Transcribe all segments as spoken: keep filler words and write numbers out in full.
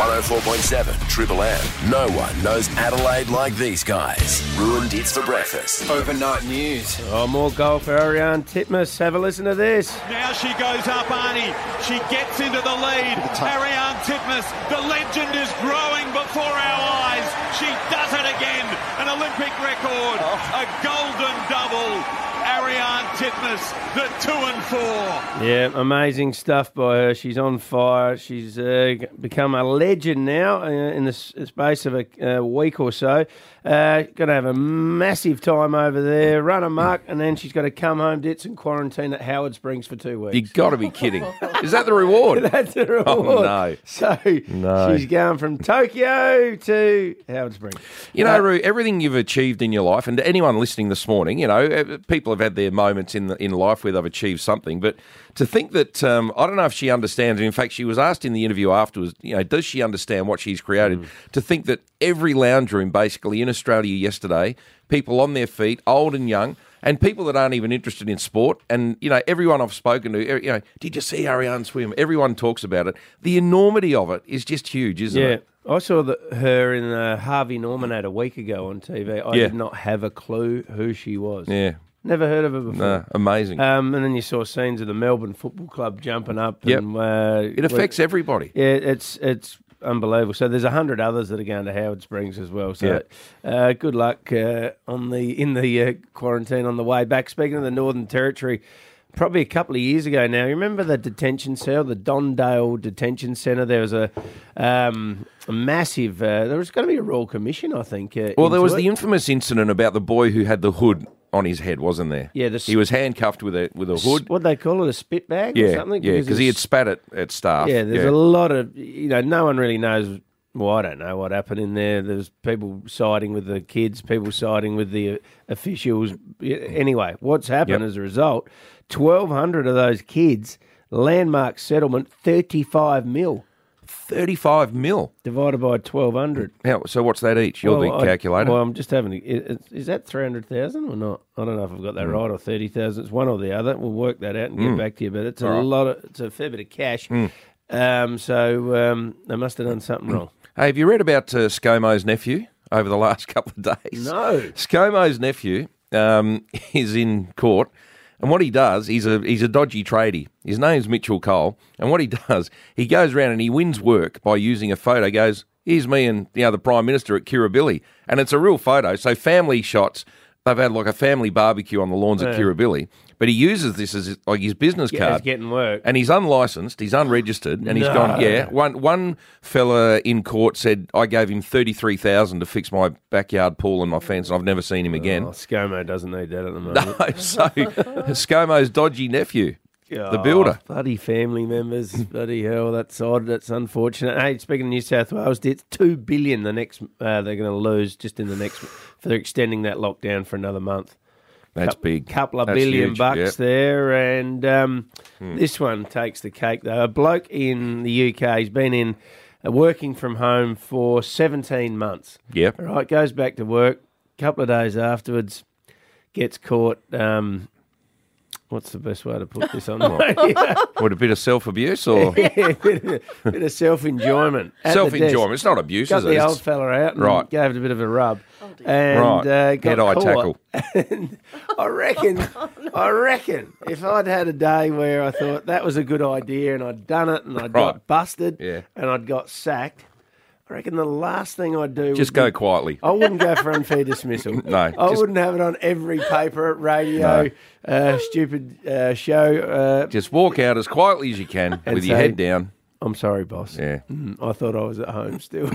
oh four point seven Triple M. No one knows Adelaide like these guys. Ruined It's for breakfast. Overnight news. Oh, more goal for Ariane Titmus. Have a listen to this. Now she goes up, Arnie. She gets into the lead. Ariane Titmus, the legend is growing before our eyes. She does it again. An Olympic record. A golden double. Ariane Titmus, the two and four. Yeah, amazing stuff by her. She's on fire. She's uh, become a legend now uh, in the s- space of a uh, week or so. Uh, going to have a massive time over there, run amok, and then she's got to come home, Dits, and quarantine at Howard Springs for two weeks. You've got to be kidding. Is that the reward? That's the reward. Oh, no. So No. she's going from Tokyo to Howard Springs. You know, Uh, Roo, everything you've achieved in your life, and to anyone listening this morning, you know, eh, people have had their moments in the, in life where they've achieved something, but to think that, um, I don't know if she understands, in fact, she was asked in the interview afterwards, you know, does she understand what she's created? Mm. To think that every lounge room, basically, in Australia yesterday, people on their feet, old and young, and people that aren't even interested in sport, and, you know, everyone I've spoken to, you know, did you see Ariane swim? Everyone talks about it. The enormity of it is just huge, isn't yeah. it? I saw the, her in the Harvey Norman ad a week ago on T V. I Yeah. did not have a clue who she was. Yeah. Never heard of her before. No, amazing. Um, and then you saw scenes of the Melbourne Football Club jumping up. Yep. And, uh, It affects everybody. Yeah, it's it's unbelievable. So there's a hundred others that are going to Howard Springs as well. So uh, good luck uh, on the in the uh, quarantine on the way back. Speaking of the Northern Territory, probably a couple of years ago now, you remember the detention cell, the Dondale Detention Centre? There was a, um, a massive, uh, there was going to be a Royal Commission, I think. Uh, Well, there into was it. the infamous incident about the boy who had the hood on his head, wasn't there? Yeah, the he was handcuffed with a with a hood. What they call it, a spit bag or Yeah, something? yeah, because he had it's- spat at, at staff. Yeah, there's a lot of, you know, no one really knows. Well, I don't know what happened in there. There's people siding with the kids, people siding with the uh, officials. Yeah, Anyway, what's happened Yep. as a result, twelve hundred of those kids, landmark settlement, thirty-five mil, thirty-five mil. divided by twelve hundred. How, so what's that each? You're the I- calculator. Well, I'm just having. A, is, is that three hundred thousand or not? I don't know if I've got that Mm. right, or thirty thousand. It's one or the other. We'll work that out and get Mm. back to you. But it's a All right. lot of. It's a fair bit of cash. Mm. Um, so um, they must have done something wrong. Hey, have you read about uh, ScoMo's nephew over the last couple of days? No. ScoMo's nephew um, is in court, and what he does, he's a he's a dodgy tradie. His name's Mitchell Cole, and what he does, he goes around and he wins work by using a photo. Goes, here's me and you know the Prime Minister at Kirribilli, and it's a real photo. So family shots. They've had like a family barbecue on the lawns at Yeah. Kirribilli, but he uses this as like his business Yeah, card. it's getting work. And he's unlicensed, he's unregistered, and he's No. gone, yeah. One one fella in court said, I gave him thirty-three thousand dollars to fix my backyard pool and my fence, and I've never seen him again. Oh, ScoMo doesn't need that at the moment. No, so ScoMo's dodgy nephew, the Oh, builder. Bloody family members. Bloody hell, that's odd. That's unfortunate. Hey, speaking of New South Wales, it's two billion dollars the next uh, they're going to lose just in the next for extending that lockdown for another month. That's Coup- big. Couple of That's billion huge, bucks yeah. there, and um, Hmm. this one takes the cake though. A bloke in the U K, he's been in uh, working from home for seventeen months. Yep. All right, goes back to work. A couple of days afterwards, gets caught. Um, what's the best way to put this on? What, a bit of self-abuse or yeah, a bit of, bit of self-enjoyment. At the self-enjoyment? desk. It's not abuse, Got is it? the It's- old fella out and Right. gave it a bit of a rub. And, Right. uh, got Head-eye caught. tackle. And I reckon, I reckon, if I'd had a day where I thought that was a good idea and I'd done it and I'd got Right. busted Yeah. and I'd got sacked, I reckon the last thing I'd do Just would go be- quietly. I wouldn't go for unfair dismissal. No, I just- wouldn't have it on every paper, radio, uh, stupid uh, show. Uh, Just walk out as quietly as you can And with your say- head down. I'm sorry, boss. Yeah. Mm, I thought I was at home still.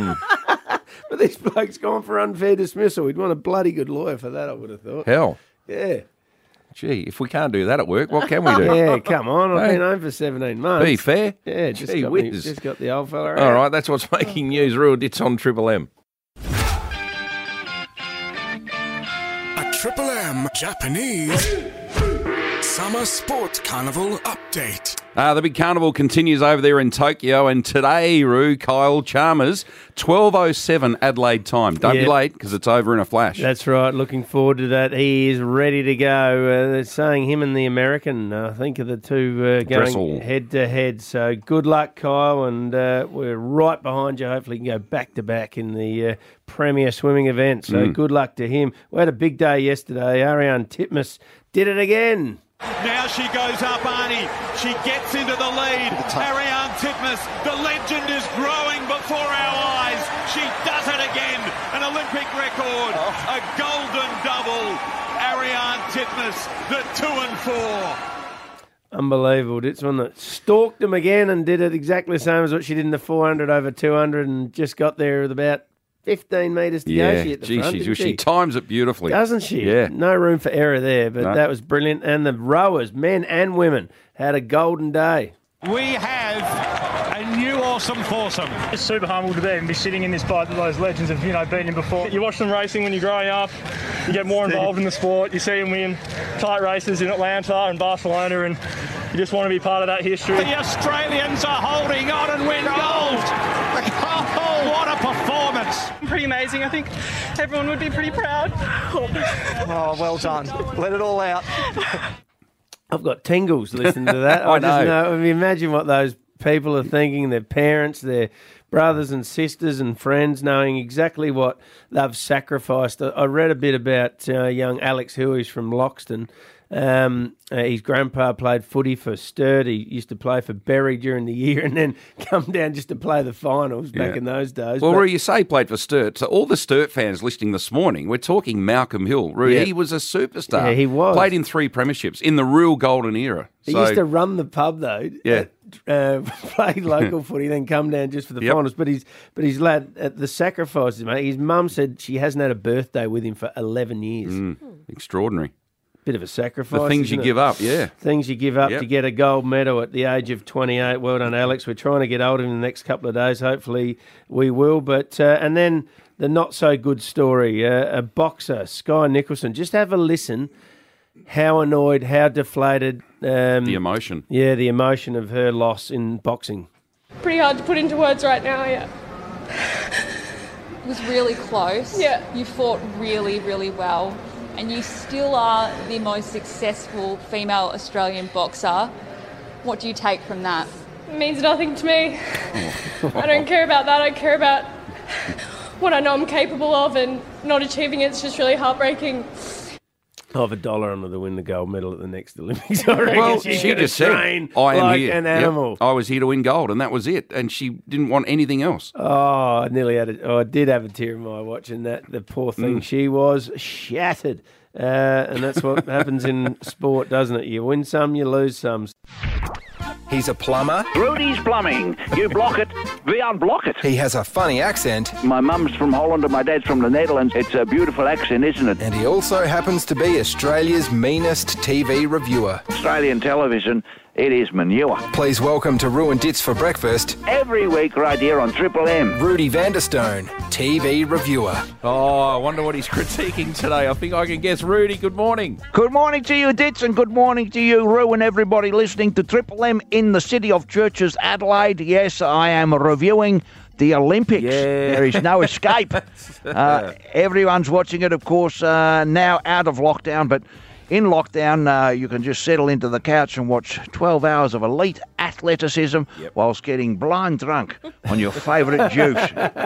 But this bloke's gone for unfair dismissal. He'd want a bloody good lawyer for that, I would have thought. Hell. Yeah. Gee, if we can't do that at work, what can we do? Yeah, come on. I've Hey. been home for seventeen months. Be fair. Yeah, just, Gee got, me, whiz. just got the old fella out. All right, that's what's making news. Ruined It's on Triple M. A Triple M Japanese Summer Sports Carnival update. Uh, the big carnival continues over there in Tokyo, and today, Roo, Kyle Chalmers, twelve oh seven Adelaide time. Don't Yeah. be late, because it's over in a flash. That's right. Looking forward to that. He is ready to go. Uh, they're saying him and the American, uh, I think, are the two uh, going Dressel. head to head. So good luck, Kyle, and uh, we're right behind you. Hopefully, you can go back to back in the uh, premier swimming event. So Mm. good luck to him. We had a big day yesterday. Ariane Titmus did it again. Now she goes up, Arnie. She gets into the lead. Ariane Titmus, the legend is growing before our eyes. She does it again. An Olympic record. A golden double. Ariane Titmus, the two and four. Unbelievable. It's one that stalked him again and did it exactly the same as what she did in the four hundred over two hundred and just got there with about fifteen metres to yeah, go. She at the gee, front, she, didn't she she? times it beautifully. Doesn't she? Yeah. No room for error there, but No. that was brilliant. And the rowers, men and women, had a golden day. We have a new awesome foursome. It's super humble to be and be sitting in this fight that those legends have, you know, beaten him before. You watch them racing when you're growing up, you get more involved in the sport, you see them win tight races in Atlanta and Barcelona, and you just want to be part of that history. The Australians are holding on and win gold. Oh, what a performance. Pretty amazing. I think everyone would be pretty proud. Oh, well done. Let it all out. I've got tingles listening to that. I I just know. know. I mean, imagine what those people are thinking, their parents, their brothers and sisters and friends, knowing exactly what they've sacrificed. I I read a bit about uh, young Alex Huish from Loxton. Um, uh, his grandpa played footy for Sturt. He used to play for Berry during the year and then come down just to play the finals back Yeah. in those days. Well, But- Roo, you say he played for Sturt. So all the Sturt fans listening this morning, we're talking Malcolm Hill. Roo, Yeah. he was a superstar. Yeah, he was. Played in three premierships in the real golden era. He So- used to run the pub though. Yeah. Uh, play local footy, then come down just for the Yep. finals. But he's but his lad at the sacrifices, mate. His mum said she hasn't had a birthday with him for eleven years. Mm, extraordinary. Bit of a sacrifice. The things isn't you it? give up, yeah. Things you give up Yep. to get a gold medal at the age of twenty-eight. Well done, Alex. We're trying to get older in the next couple of days. Hopefully we will. But uh, and then the not so good story. Uh, a boxer, Sky Nicholson. Just have a listen. How annoyed, how deflated. Um, The emotion. Yeah, the emotion of her loss in boxing. Pretty hard to put into words right now, yeah. It was really close. Yeah. You fought really, really well. And you still are the most successful female Australian boxer. What do you take from that? It means nothing to me. I don't care about that. I care about what I know I'm capable of, and not achieving it's just really heartbreaking. I have a dollar on her to win the gold medal at the next Olympics. I reckon Well, she's she gonna just said, train I am like here. an Yep. animal. I was here to win gold, and that was it. And she didn't want anything else. Oh, I nearly had a, oh, I did have a tear in my eye watching that. The poor thing. Mm. She was shattered. Uh, and that's what happens in sport, doesn't it? You win some, you lose some. He's a plumber. Rudy's Plumbing. You block it, we unblock it. He has a funny accent. My mum's from Holland and my dad's from the Netherlands. It's a beautiful accent, isn't it? And he also happens to be Australia's meanest T V reviewer. Australian television, it is manure. Please welcome to Ruin Dits for Breakfast, Every week right here on Triple M. Rudy Vanderstone, T V reviewer. Oh, I wonder what he's critiquing today. I think I can guess. Rudy, good morning. Good morning to you, Dits, and good morning to you, Roo, and everybody listening to Triple M in the city of Churches, Adelaide. Yes, I am reviewing the Olympics. Yeah. There is no escape. uh, everyone's watching it, of course, uh, now out of lockdown, but in lockdown, uh, you can just settle into the couch and watch twelve hours of elite athleticism Yep. whilst getting blind drunk on your favourite juice.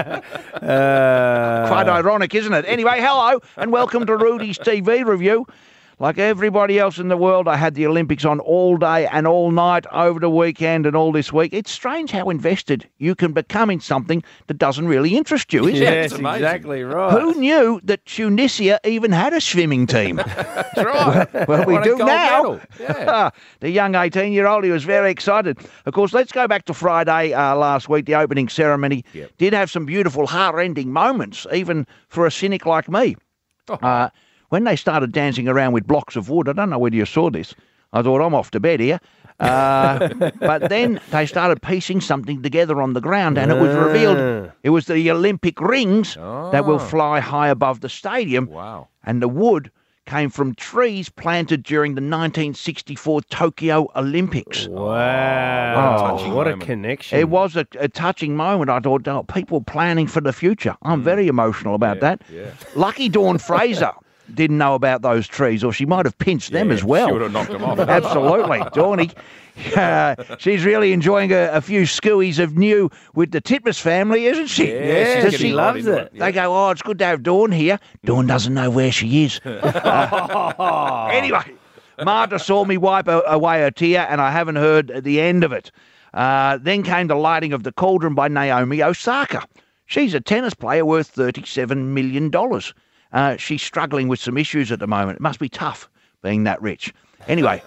Uh, Quite ironic, isn't it? Anyway, hello and welcome to Rudy's T V review. Like everybody else in the world, I had the Olympics on all day and all night over the weekend and all this week. It's strange how invested you can become in something that doesn't really interest you, isn't it? yes, it's amazing. exactly right. Who knew that Tunisia even had a swimming team? That's right. Well, we Won a do gold now. medal. Yeah. The young eighteen-year-old, he was very excited. Of course, let's go back to Friday uh, last week, the opening ceremony. Yep. Did have some beautiful, heart-rending moments, even for a cynic like me. Oh. Uh, when they started dancing around with blocks of wood, I don't know whether you saw this. I thought, I'm off to bed here. Uh, but then they started piecing something together on the ground, and it was revealed it was the Olympic rings that will fly high above the stadium. Wow. And the wood came from trees planted during the nineteen sixty-four Tokyo Olympics. Wow. touching what moment. a connection. It was a, a touching moment. I thought, oh, people planning for the future. I'm very emotional about Yeah, that. yeah. Lucky Dawn Fraser didn't know about those trees, or she might have pinched them Yeah, as well. she would have knocked them off. Absolutely. Dawny, uh, she's really enjoying a, a few skewies of new with the Titmus family, isn't she? Yeah, Yeah, she's she getting loves right into it. Yeah. They go, oh, it's good to have Dawn here. Dawn doesn't know where she is. Uh, anyway, Marta saw me wipe a, away a tear, and I haven't heard the end of it. Uh, then came the lighting of the cauldron by Naomi Osaka. She's a tennis player worth thirty-seven million dollars. Uh, she's struggling with some issues at the moment. It must be tough being that rich. Anyway,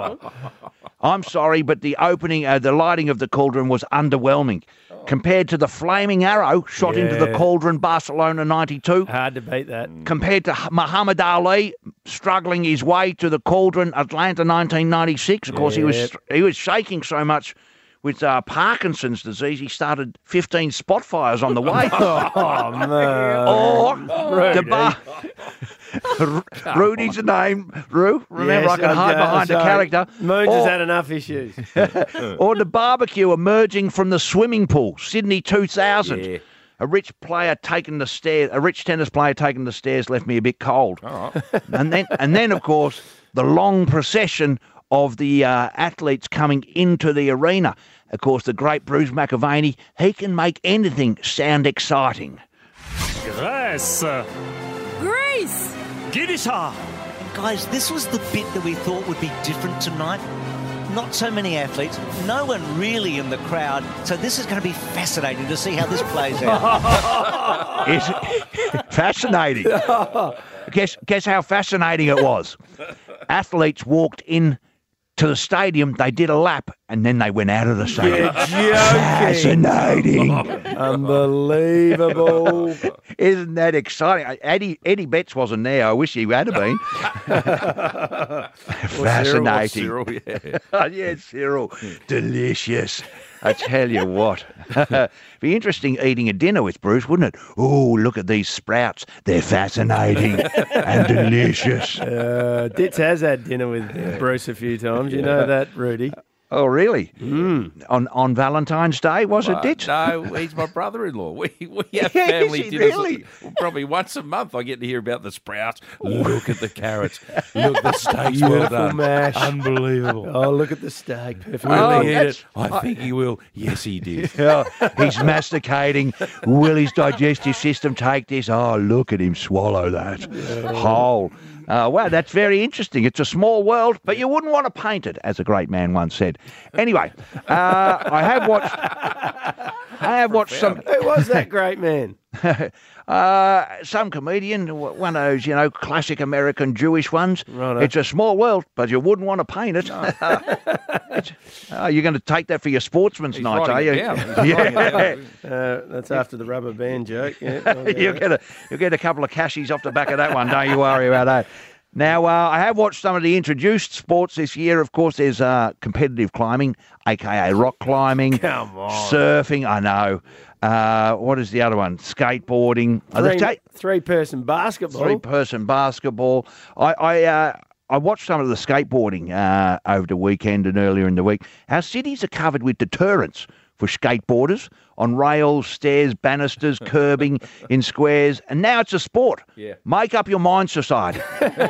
I'm sorry, but the opening, uh, the lighting of the cauldron was underwhelming. Compared to the flaming arrow shot into the Yeah. cauldron Barcelona ninety-two, Hard to beat that. compared to Muhammad Ali struggling his way to the cauldron Atlanta nineteen ninety-six. Of course, he was Yep. he was shaking so much with uh, Parkinson's disease, he started fifteen spot fires on the way. Oh, man. Or the Rudy. bar. Rudy's the name, Roo. Remember, Yes, I can I'm hide sorry. behind a Sorry. character. Moons Or- has had enough issues. or the barbecue emerging from the swimming pool, Sydney two thousand. Yeah. A rich player taking the stairs, a rich tennis player taking the stairs left me a bit cold. And then, and then of course, the long procession of the uh, athletes coming into the arena. Of course, the great Bruce McAvaney, he can make anything sound exciting. Grace. Greece! Gidisha. Guys, this was the bit that we thought would be different tonight. Not so many athletes, no one really in the crowd, so this is going to be fascinating to see how this plays out. Is it fascinating? guess, guess how fascinating it was. Athletes walked in to the stadium, they did a lap, and then they went out of the stadium. Fascinating. Unbelievable. Isn't that exciting? Eddie, Eddie Betts wasn't there. I wish he had been. Fascinating. Cyril, yeah. Oh, yeah, Cyril. Delicious. I tell you what. Be interesting eating a dinner with Bruce, wouldn't it? Oh, look at these sprouts. They're fascinating and delicious. Uh, Ditz has had dinner with Bruce a few times. You know that, Rudy. Oh, really? Mm. On on Valentine's Day, was it, Uh, Ditch? no, he's my brother-in-law. We we have Is family he dinners really? probably once a month. I get to hear about the sprouts. Look at the carrots. Look, the steak's well Beautiful done. mash. Unbelievable. Oh, look at the steak. Perfect. Oh, Will he eat that's- it? I think he will. Yes, he did. Yeah, he's masticating. Will his digestive system take this? Oh, look at him swallow that whole. Uh, wow, that's very interesting. It's a small world, but you wouldn't want to paint it, as a great man once said. Anyway, uh, I have watched. I have watched some. Who was that great man? uh, some comedian, w- one of those, you know, classic American Jewish ones. Righto. It's a small world, but you wouldn't want to paint it. It's- oh, you're going to take that for your sportsman's He's nights, are writing you? it down. He's writing it down. Uh, that's after the rubber band joke. Yeah, I'll go you'll with get a you'll get a couple of cashies off the back of that one. Don't you worry about that. Now, uh, I have watched some of the introduced sports this year. Of course, there's uh, competitive climbing, aka rock climbing, Come on. surfing. I know. Uh, what is the other one? Skateboarding. Uh, the Three, skate- three-person basketball. three-person basketball. I I, uh, I watched some of the skateboarding uh, over the weekend and earlier in the week. Our cities are covered with deterrents for skateboarders on rails, stairs, banisters, curbing, in squares, and now it's a sport. Yeah. Make up your mind, society.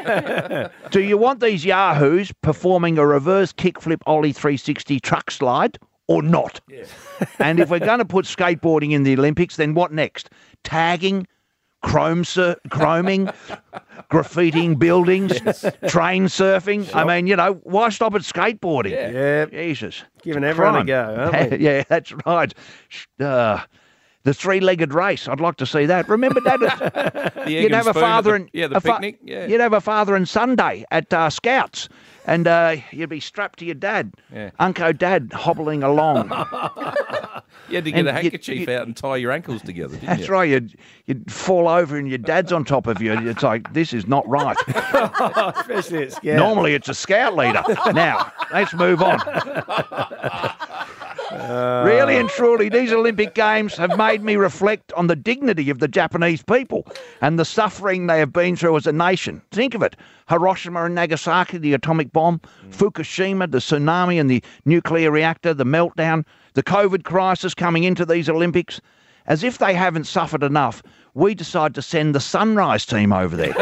Do you want these yahoos performing a reverse kickflip ollie three sixty truck slide or not? Yeah. And if we're going to put skateboarding in the Olympics, then what next? Tagging, chrome sur- chroming, graffitiing buildings, train surfing. I mean, you know, why stop at skateboarding? Yeah. Jesus. Giving It's a everyone a crime. go, aren't we? Yeah, that's right. Sh- Uh, the three-legged race. I'd like to see that. Remember that? The egg You'd and have a spoon at father the- and yeah, the a fa- picnic. Yeah. You'd have a father and son day at uh, Scouts, and uh, you'd be strapped to your dad, Yeah. Unco Dad, hobbling along. You had to get And a you- handkerchief you- out and tie your ankles together, didn't That's you? right. You'd you'd fall over and your dad's on top of you. It's like, this is not right. Especially at Scout. Normally, it's a scout leader. Now, let's move on. Really and truly, these Olympic Games have made me reflect on the dignity of the Japanese people and the suffering they have been through as a nation. Think of it. Hiroshima and Nagasaki, the atomic bomb, Fukushima, the tsunami and the nuclear reactor, the meltdown, the COVID crisis coming into these Olympics. As if they haven't suffered enough, we decide to send the Sunrise team over there.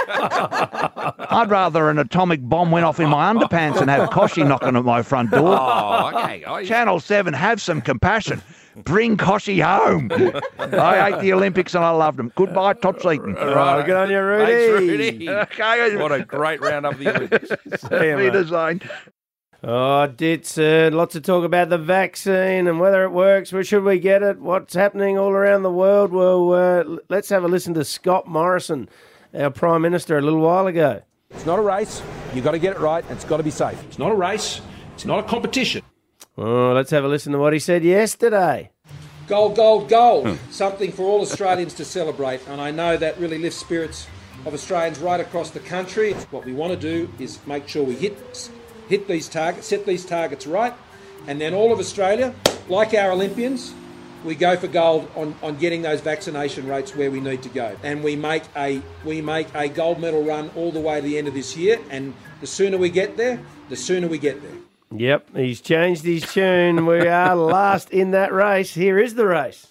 I'd rather an atomic bomb went off in my underpants and have Koshi knocking at my front door. Oh, okay. Oh, Channel seven, have some compassion. Bring Koshi home. I hate the Olympics and I loved them. Goodbye, Todd Seaton. Right, good on you, Rudy. Thanks, Rudy. Okay. What a great round up the Olympics. See you, mate. Zane. Oh, Ditson, lots of talk about the vaccine and whether it works. Where should we get it? What's happening all around the world? Well, uh, let's have a listen to Scott Morrison, our Prime Minister, a little while ago. It's not a race. You've got to get it right. And it's got to be safe. It's not a race. It's not a competition. Oh, let's have a listen to what he said yesterday. Gold, gold, gold. Something for all Australians to celebrate. And I know that really lifts spirits of Australians right across the country. What we want to do is make sure we hit hit these targets, set these targets right, and then all of Australia, like our Olympians, we go for gold on, on getting those vaccination rates where we need to go. And we make a we make a gold medal run all the way to the end of this year, and the sooner we get there, the sooner we get there. Yep, he's changed his tune. We are last in that race. Here is the race.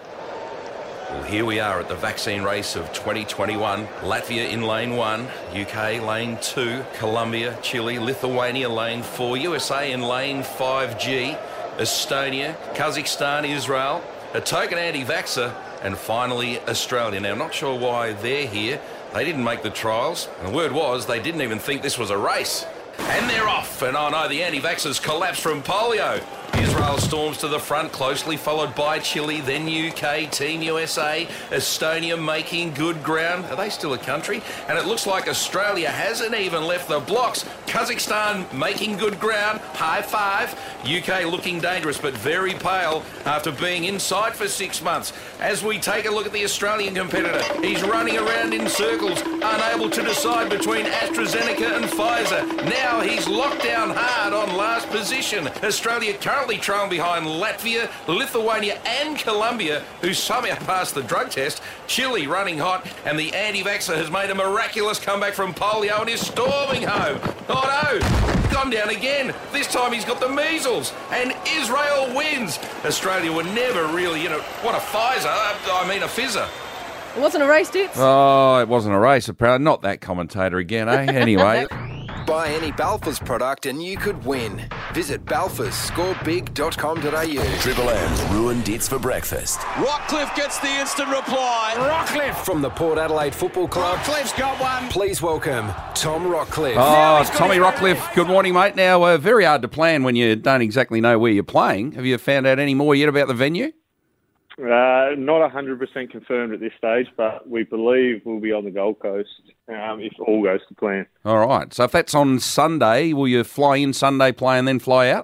Well, here we are at the vaccine race of twenty twenty-one. Latvia in lane one, U K lane two, Colombia, Chile, Lithuania lane four, U S A in lane five G, Estonia, Kazakhstan, Israel, a token anti-vaxxer, and finally Australia. Now, not sure why they're here. They didn't make the trials, and the word was they didn't even think this was a race. And they're off, and oh no, the anti-vaxxers collapse from polio. Israel storms to the front, closely followed by Chile, then U K, Team U S A, Estonia making good ground. Are they still a country? And it looks like Australia hasn't even left the blocks. Kazakhstan making good ground, high five. U K looking dangerous but very pale after being inside for six months. As we take a look at the Australian competitor, he's running around in circles, unable to decide between AstraZeneca and Pfizer. Now he's locked down hard on last position. Australia currently trailing behind Latvia, Lithuania and Colombia, who somehow passed the drug test. Chile running hot, and the anti-vaxxer has made a miraculous comeback from polio and is storming home. Oh no, gone down again. This time he's got the measles, and Israel wins. Australia were never really, you know, what a Pfizer, I mean a fizzer. It wasn't a race, Dits. Oh, it wasn't a race, apparently. Not that commentator again, eh? Anyway. Buy any Balfours product and you could win. Visit balfours score big dot com dot a u. Triple M's ruined Dits for breakfast. Rockcliffe gets the instant reply. Rockcliffe from the Port Adelaide Football Club. Rockcliffe's got one. Please welcome Tom Rockcliffe. Oh, Tommy Rockcliffe, good morning, mate. Now, uh, very hard to plan when you don't exactly know where you're playing. Have you found out any more yet about the venue? Uh, not one hundred percent confirmed at this stage, but we believe we'll be on the Gold Coast um, if all goes to plan. All right. So if that's on Sunday, will you fly in Sunday, play, and then fly out?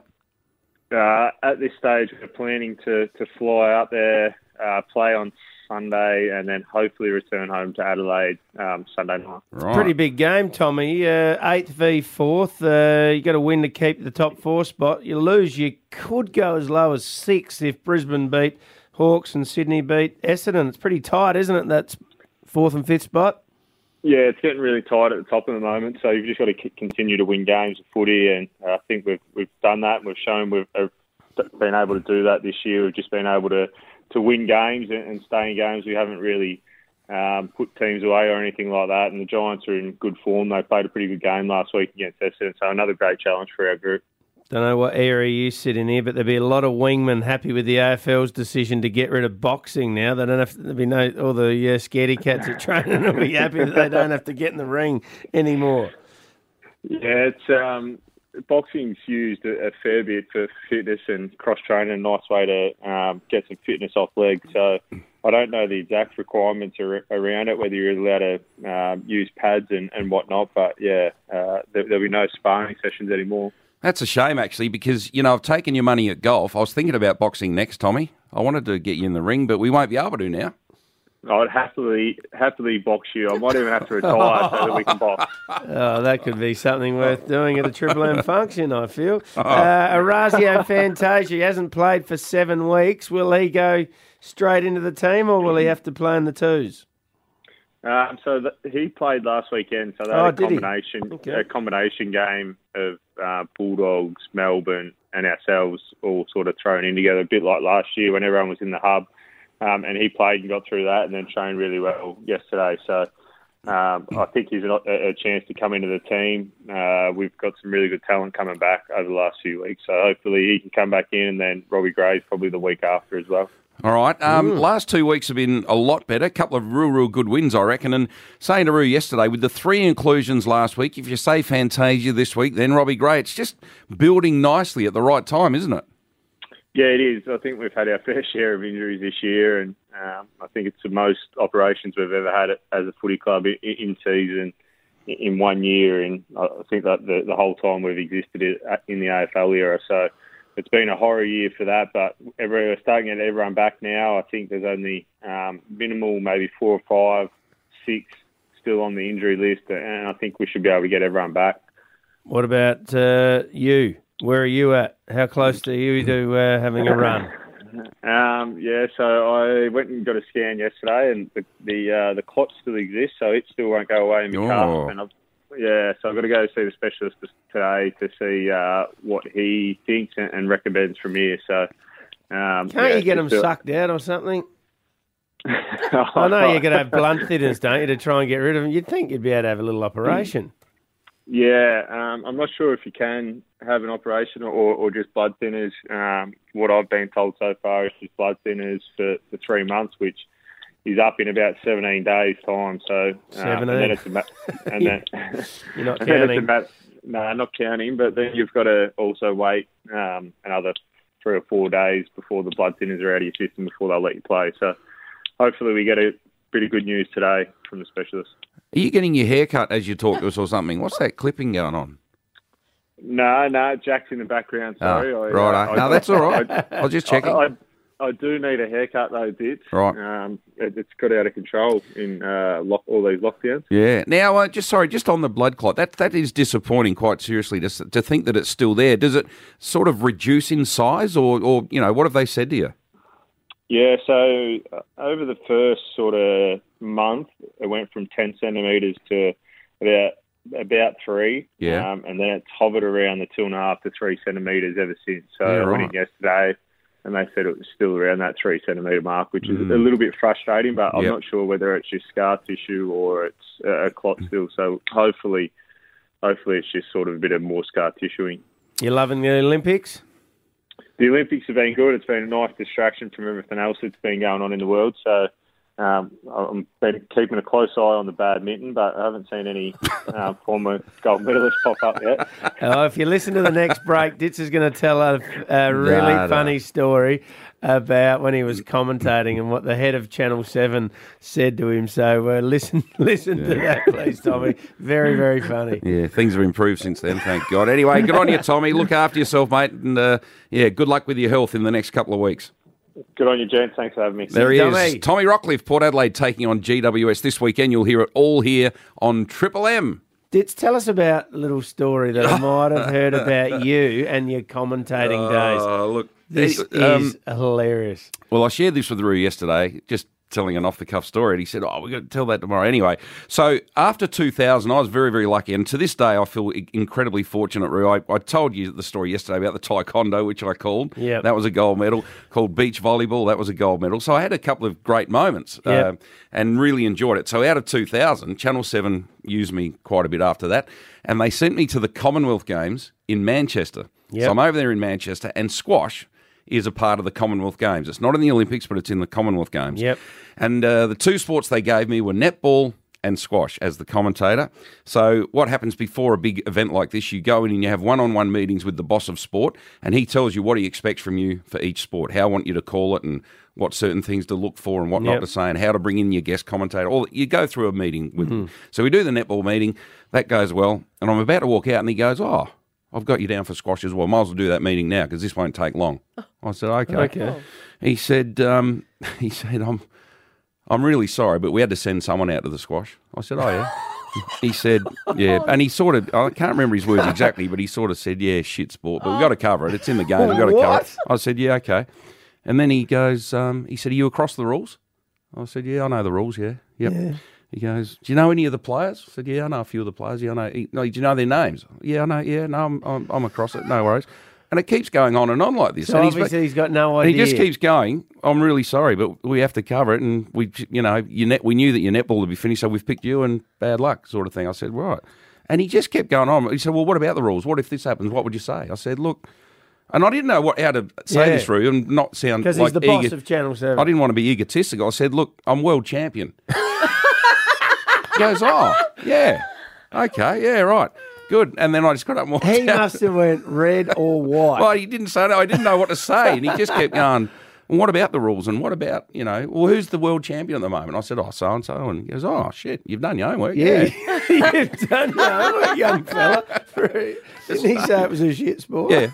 Uh, at this stage, we're planning to, to fly out there, uh, play on Sunday, and then hopefully return home to Adelaide um, Sunday night. Right. Pretty big game, Tommy. Uh, eighth v fourth. Uh, you got to win to keep the top four spot. You lose, you could go as low as six if Brisbane beat Hawks and Sydney beat Essendon. It's pretty tight, isn't it? That's fourth and fifth spot. Yeah, it's getting really tight at the top at the moment. So you've just got to c- continue to win games of footy, and uh, I think we've we've done that. And we've shown we've uh, been able to do that this year. We've just been able to, to win games and, and stay in games. We haven't really um, put teams away or anything like that. And the Giants are in good form. They played a pretty good game last week against Essendon. So another great challenge for our group. Don't know what area you sit in here, but there'll be a lot of wingmen happy with the A F L's decision to get rid of boxing now. They don't have to, there'll be no, all the uh, scaredy cats at training will be happy that they don't have to get in the ring anymore. Yeah, it's um, boxing's used a, a fair bit for fitness and cross-training, a nice way to um, get some fitness off legs. So I don't know the exact requirements ar- around it, whether you're allowed to um, use pads and, and whatnot, but yeah, uh, there, there'll be no sparring sessions anymore. That's a shame, actually, because, you know, I've taken your money at golf. I was thinking about boxing next, Tommy. I wanted to get you in the ring, but we won't be able to now. I'd happily happily box you. I might even have to retire so that we can box. Oh, that could be something worth doing at a Triple M function, I feel. Uh, Orazio Fantasia, he hasn't played for seven weeks. Will he go straight into the team or will he have to play in the twos? Um, so th- he played last weekend, so they Oh, had a did he? combination, Okay. a combination game of uh, Bulldogs, Melbourne, and ourselves all sort of thrown in together, a bit like last year when everyone was in the hub. Um, and he played and got through that and then trained really well yesterday. So um, I think he's a, a chance to come into the team. Uh, we've got some really good talent coming back over the last few weeks. So hopefully he can come back in, and then Robbie Gray's probably the week after as well. All right. Um, last two weeks have been a lot better. A couple of real, real good wins, I reckon. And saying to Roo yesterday, with the three inclusions last week, if you say Fantasia this week, then Robbie Gray, it's just building nicely at the right time, isn't it? Yeah, it is. I think we've had our fair share of injuries this year, and um, I think it's the most operations we've ever had as a footy club in, in season in one year. And I think that the, the whole time we've existed in the A F L era. So it's been a horror year for that, but every, we're starting to get everyone back now. I think there's only um, minimal, maybe four or five, six still on the injury list, and I think we should be able to get everyone back. What about uh, you? Where are you at? How close are you to uh, having a run? Um, yeah, so I went and got a scan yesterday, and the the, uh, the clot still exists, so it still won't go away in my Oh. calf. And I've, yeah, so I've got to go see the specialist today to see uh, what he thinks and, and recommends from here. So um, Can't yeah, you get them just, uh, sucked out or something? I know you're going to have blunt thinners, don't you, to try and get rid of them. You'd think you'd be able to have a little operation. Yeah, um, I'm not sure if you can have an operation or, or just blood thinners. Um, what I've been told so far is just blood thinners for, for three months, which is up in about seventeen days' time. So, um, and then it's a ma- and then You're not and then it's a counting. ma- no, not counting. But then you've got to also wait um, another three or four days before the blood thinners are out of your system before they'll let you play. So, hopefully, we get a bit of good news today from the specialist. Are you getting your hair cut as you talk to us or something? What's that clipping going on? No, no, Jack's in the background. Sorry, Oh, I, righto. uh, No, I- that's all right. I- I was just checking. I, I, I do need a haircut though, Ditch. Right. Um, it, it's got out of control in uh, lock, all these lockdowns. Yeah. Now, uh, just sorry, just on the blood clot, that that is disappointing. Quite seriously, to s- to think that it's still there. Does it sort of reduce in size, or or you know, what have they said to you? Yeah, so uh, over the first sort of month, it went from ten centimetres to about about three. Yeah. Um, and then it's hovered around the two and a half to three centimetres ever since. So Yeah, I went in right. yesterday, and they said it was still around that three centimetre mark, which is Mm. a little bit frustrating, but I'm Yep. not sure whether it's just scar tissue or it's uh, a clot still. So hopefully, hopefully it's just sort of a bit of more scar tissuing. You loving the Olympics? The Olympics have been good. It's been a nice distraction from everything else that's been going on in the world. So um, I'm been keeping a close eye on the badminton, but I haven't seen any uh, former gold medalists pop up yet. Oh, if you listen to the next break, Ditz is going to tell a, a really Nah, nah. funny story about when he was commentating and what the head of Channel seven said to him. So uh, listen listen to that, please, Tommy. Very, very funny. Yeah, things have improved since then, thank God. Anyway, good on you, Tommy. Look after yourself, mate, and uh, yeah, good luck with your health in the next couple of weeks. Good on you, gents. Thanks for having me. There he Tommy. is, Tommy Rockcliffe, Port Adelaide taking on G W S this weekend. You'll hear it all here on Triple M. Ditz, tell us about a little story that I might have heard about you and your commentating days. Oh, look, This um, is hilarious. Well, I shared this with Roo yesterday, just telling an off-the-cuff story, and he said, oh, we've got to tell that tomorrow. Anyway, so after two thousand, I was very, very lucky, and to this day, I feel incredibly fortunate, Roo. I, I told you the story yesterday about the taekwondo, which I called. Yep. That was a gold medal. Called beach volleyball, that was a gold medal. So I had a couple of great moments Yep. uh, and really enjoyed it. So out of two thousand, Channel seven used me quite a bit after that, and they sent me to the Commonwealth Games in Manchester. Yep. So I'm over there in Manchester, and squash is a part of the Commonwealth Games. It's not in the Olympics, but it's in the Commonwealth Games. Yep. And uh, the two sports they gave me were netball and squash as the commentator. So what happens before a big event like this, you go in and you have one-on-one meetings with the boss of sport, and he tells you what he expects from you for each sport, how I want you to call it, and what certain things to look for and what Yep. not to say, and how to bring in your guest commentator. All you go through a meeting with Mm-hmm. him. So we do the netball meeting. That goes well. And I'm about to walk out, and he goes, oh, I've got you down for squash as well. Might as well do that meeting now because this won't take long. I said, okay. Okay. He said, um, he said, I'm, I'm really sorry, but we had to send someone out to the squash. I said, oh, yeah. He said, yeah. And he sort of, I can't remember his words exactly, but he sort of said, yeah, shit sport, but we've got to cover it. It's in the game. We've got to cover it. I said, yeah, okay. And then he goes, um, he said, are you across the rules? I said, yeah, I know the rules, yeah. Yep. Yeah. He goes, do you know any of the players? I said, yeah, I know a few of the players. Yeah, I know. He, no, do you know their names? Yeah, I know. Yeah, no, I'm, I'm, I'm across it. No worries. And it keeps going on and on like this. So and obviously he's, he's got no and idea. he just keeps going. I'm really sorry, but we have to cover it. And we, you know, your net, we knew that your netball would be finished, so we've picked you. And bad luck, sort of thing. I said, right. And he just kept going on. He said, well, what about the rules? What if this happens? What would you say? I said, look. And I didn't know what how to say Yeah. this through and not sound Because like he's the boss ego- of Channel seven. I didn't want to be egotistical. I said, look, I'm world champion. He goes, oh, yeah. Okay, yeah, right. Good. And then I just got up and walked He out. must have went red or white. Well, he didn't say that. I didn't know what to say. And he just kept going, well, what about the rules? And what about, you know, well, who's the world champion at the moment? I said, oh, so-and-so. And he goes, oh, shit, you've done your homework. Yeah, Yeah. you've done your homework, young fella. Didn't he say it was a shit sport? Yeah.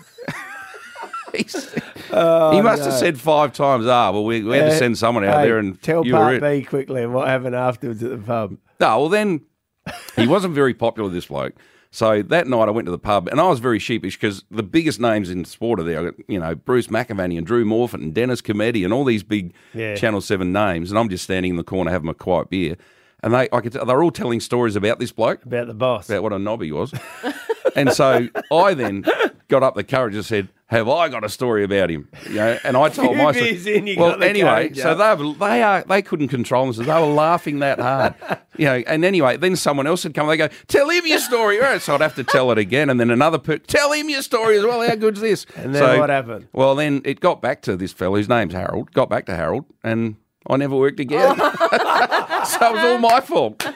He's- Oh, he must no. have said five times, ah, well, we, we had to Uh, send someone out hey, there and tell you were Part it. B quickly and what happened afterwards at the pub. No, well, then he wasn't very popular, this bloke. So that night I went to the pub and I was very sheepish because the biggest names in sport are there. You know, Bruce McAvaney and Drew Morfitt and Dennis Cometti and all these big Yeah. Channel seven names. And I'm just standing in the corner having a quiet beer. And they, I could, they're all telling stories about this bloke. About the boss. About what a knob he was. And so I then got up the courage and said, have I got a story about him? You know, and I told Few my beers in, you well, got the anyway, courage so up. they were, they are they couldn't control themselves. They were laughing that hard, you know. And anyway, then someone else would come. They go, tell him your story. Right, so I'd have to tell it again, and then another per- tell him your story as well. How good's this? And then so, what happened? Well, then it got back to this fellow whose name's Harold. Got back to Harold, and I never worked again. So it was all my fault. So,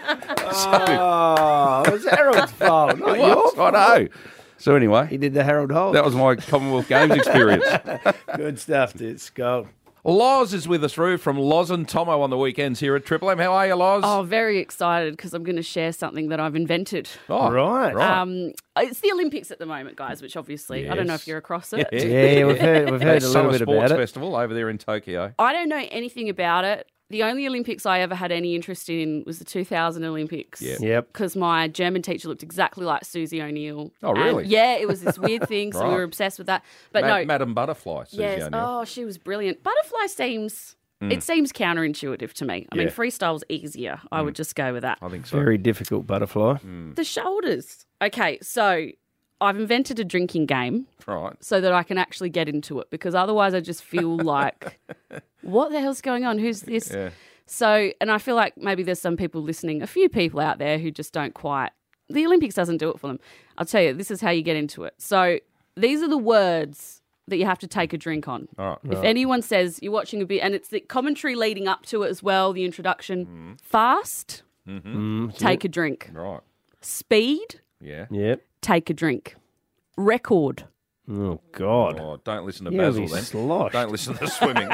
Oh, it was Harold's fault, not it your was, fault. I know. So anyway, He did the Harold Holt. that was my Commonwealth Games experience. Good stuff, dude. Skull. Loz is with us through from Loz and Tomo on the weekends here at Triple M. How are you, Loz? Oh, very excited because I'm going to share something that I've invented. Oh, right. right. Um, it's the Olympics at the moment, guys, which obviously I don't know if Yes. you're across it. Yeah. Yeah, we've heard, we've heard That's a little Summer bit Sports about it. Festival over there in Tokyo. I don't know anything about it. The only Olympics I ever had any interest in was the two thousand Olympics. Yeah. Yep. Because my German teacher looked exactly like Susie O'Neill. Oh, really? And yeah, it was this weird thing, so we Right. were obsessed with that. But Ma- no, Madam Butterfly, Susie yes. O'Neill. Oh, she was brilliant. Butterfly seems it seems counterintuitive to me. I mean, Yeah. freestyle's easier. I would just go with that. I think so. Very difficult butterfly. The shoulders. Okay, so I've invented a drinking game Right. so that I can actually get into it because otherwise I just feel like, what the hell's going on? Who's this? Yeah. So, and I feel like maybe there's some people listening, a few people out there who just don't quite, the Olympics doesn't do it for them. I'll tell you, this is how you get into it. So these are the words that you have to take a drink on. All right. If anyone says you're watching a bit, and it's the commentary leading up to it as well, the introduction, fast, Mm-hmm. take a drink. Right. Speed, Yeah. Yep. take a drink. Record. Oh, God. Oh, don't listen to You'll Basil be then. sloshed. Don't listen to the swimming.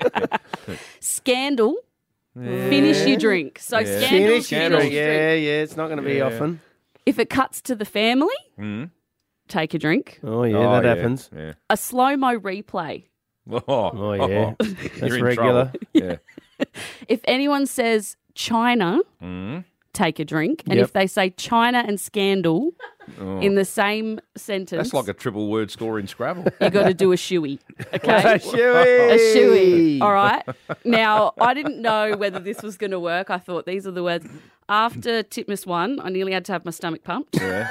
Scandal. Finish your drink. So Yeah. scandal, Finish finish your your Yeah, drink. yeah, it's not going to be Yeah. often. If it cuts to the family, Mm. take a drink. Oh, yeah, Oh, that yeah. happens. Yeah. A slow-mo replay. Oh, Oh, yeah. You're That's in regular. trouble. Yeah. If anyone says China, Mm. take a drink. And Yep. if they say China and scandal in the same sentence, Oh. That's like a triple word score in Scrabble. you got to do a shoey. Okay? A shoey. A shoey. All right. Now, I didn't know whether this was going to work. I thought these are the words. After Titmus won, I nearly had to have my stomach pumped. Yeah.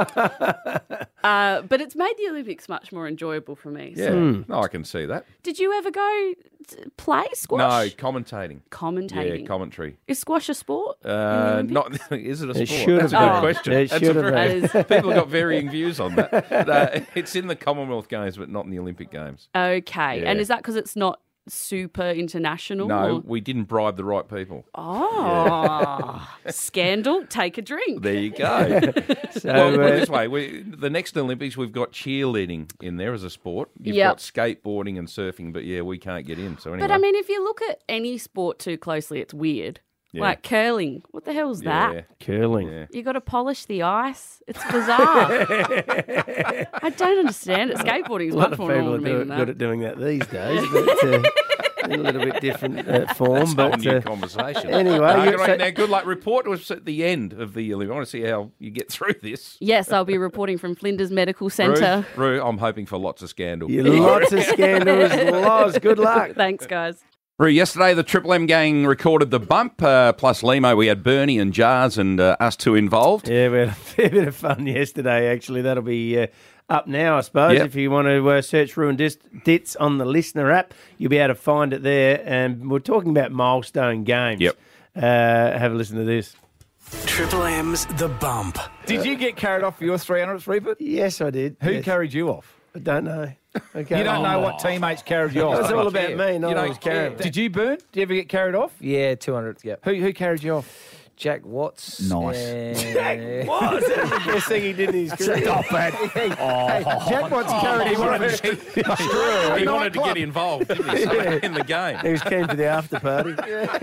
Uh, but it's made the Olympics much more enjoyable for me. Yeah. So, No, I can see that. did you ever go to play No, squash? commentating. Commentating. Yeah, commentary. Is squash a sport? in the Uh, Olympics? not is it a It sport? should That's a have good been. question. It That's should a have very, been. people have got varying views on that. But, uh, it's in the Commonwealth Games, but not in the Olympic Games. Okay. Yeah. And is that because it's not super international? No, or- we didn't bribe the right people. Oh, scandal. Take a drink. There you go. So, well, put it uh, this way, we, the next Olympics, we've got cheerleading in there as a sport. You've Yep. got skateboarding and surfing, but yeah, we can't get in. So anyway, But I mean, if you look at any sport too closely, it's weird. Yeah. Like curling. What the hell's yeah, that? Curling. yeah. You got to polish the ice. It's bizarre. I don't understand it. Skateboarding is A lot much of more people normal are to me do, than good that. at doing that these days. But, uh, a little bit different uh, form. That's but a whole new uh, conversation. Anyway, No, you- good, so- now, good luck. Report to us at the end of the Olympics. I want to see how you get through this. Yes, I'll be reporting from Flinders Medical Centre. Rue, Rue, I'm hoping for lots of scandal. You lots of scandals, Loz. Good luck. Thanks, guys. Rue, yesterday the Triple M gang recorded the bump, uh, plus Limo. We had Bernie and Jars and uh, us two involved. Yeah, we had a fair bit of fun yesterday, actually. That'll be uh, up now, I suppose. Yep. If you want to uh, search Ruin Dis- Dits on the Listener app, you'll be able to find it there. And we're talking about milestone games. Yep. Uh, have a listen to this. Triple M's The Bump. Did you get carried off for your three hundredth, Rupert? Yes, I did. Who Yes. carried you off? I don't know. Okay. You don't know what teammates carried you off. It's all about me, not You I don't was carrying. Did you, Burn? Did you ever get carried off? Yeah, two hundred, yeah. Who who carried you off? Jack Watts. Nice. and- Watts? That's the best thing he did in his career. Stop it. Hey, Jack Watts carried He him wanted, off. he wanted to get involved didn't he, so, in the game. He was keen for the after party.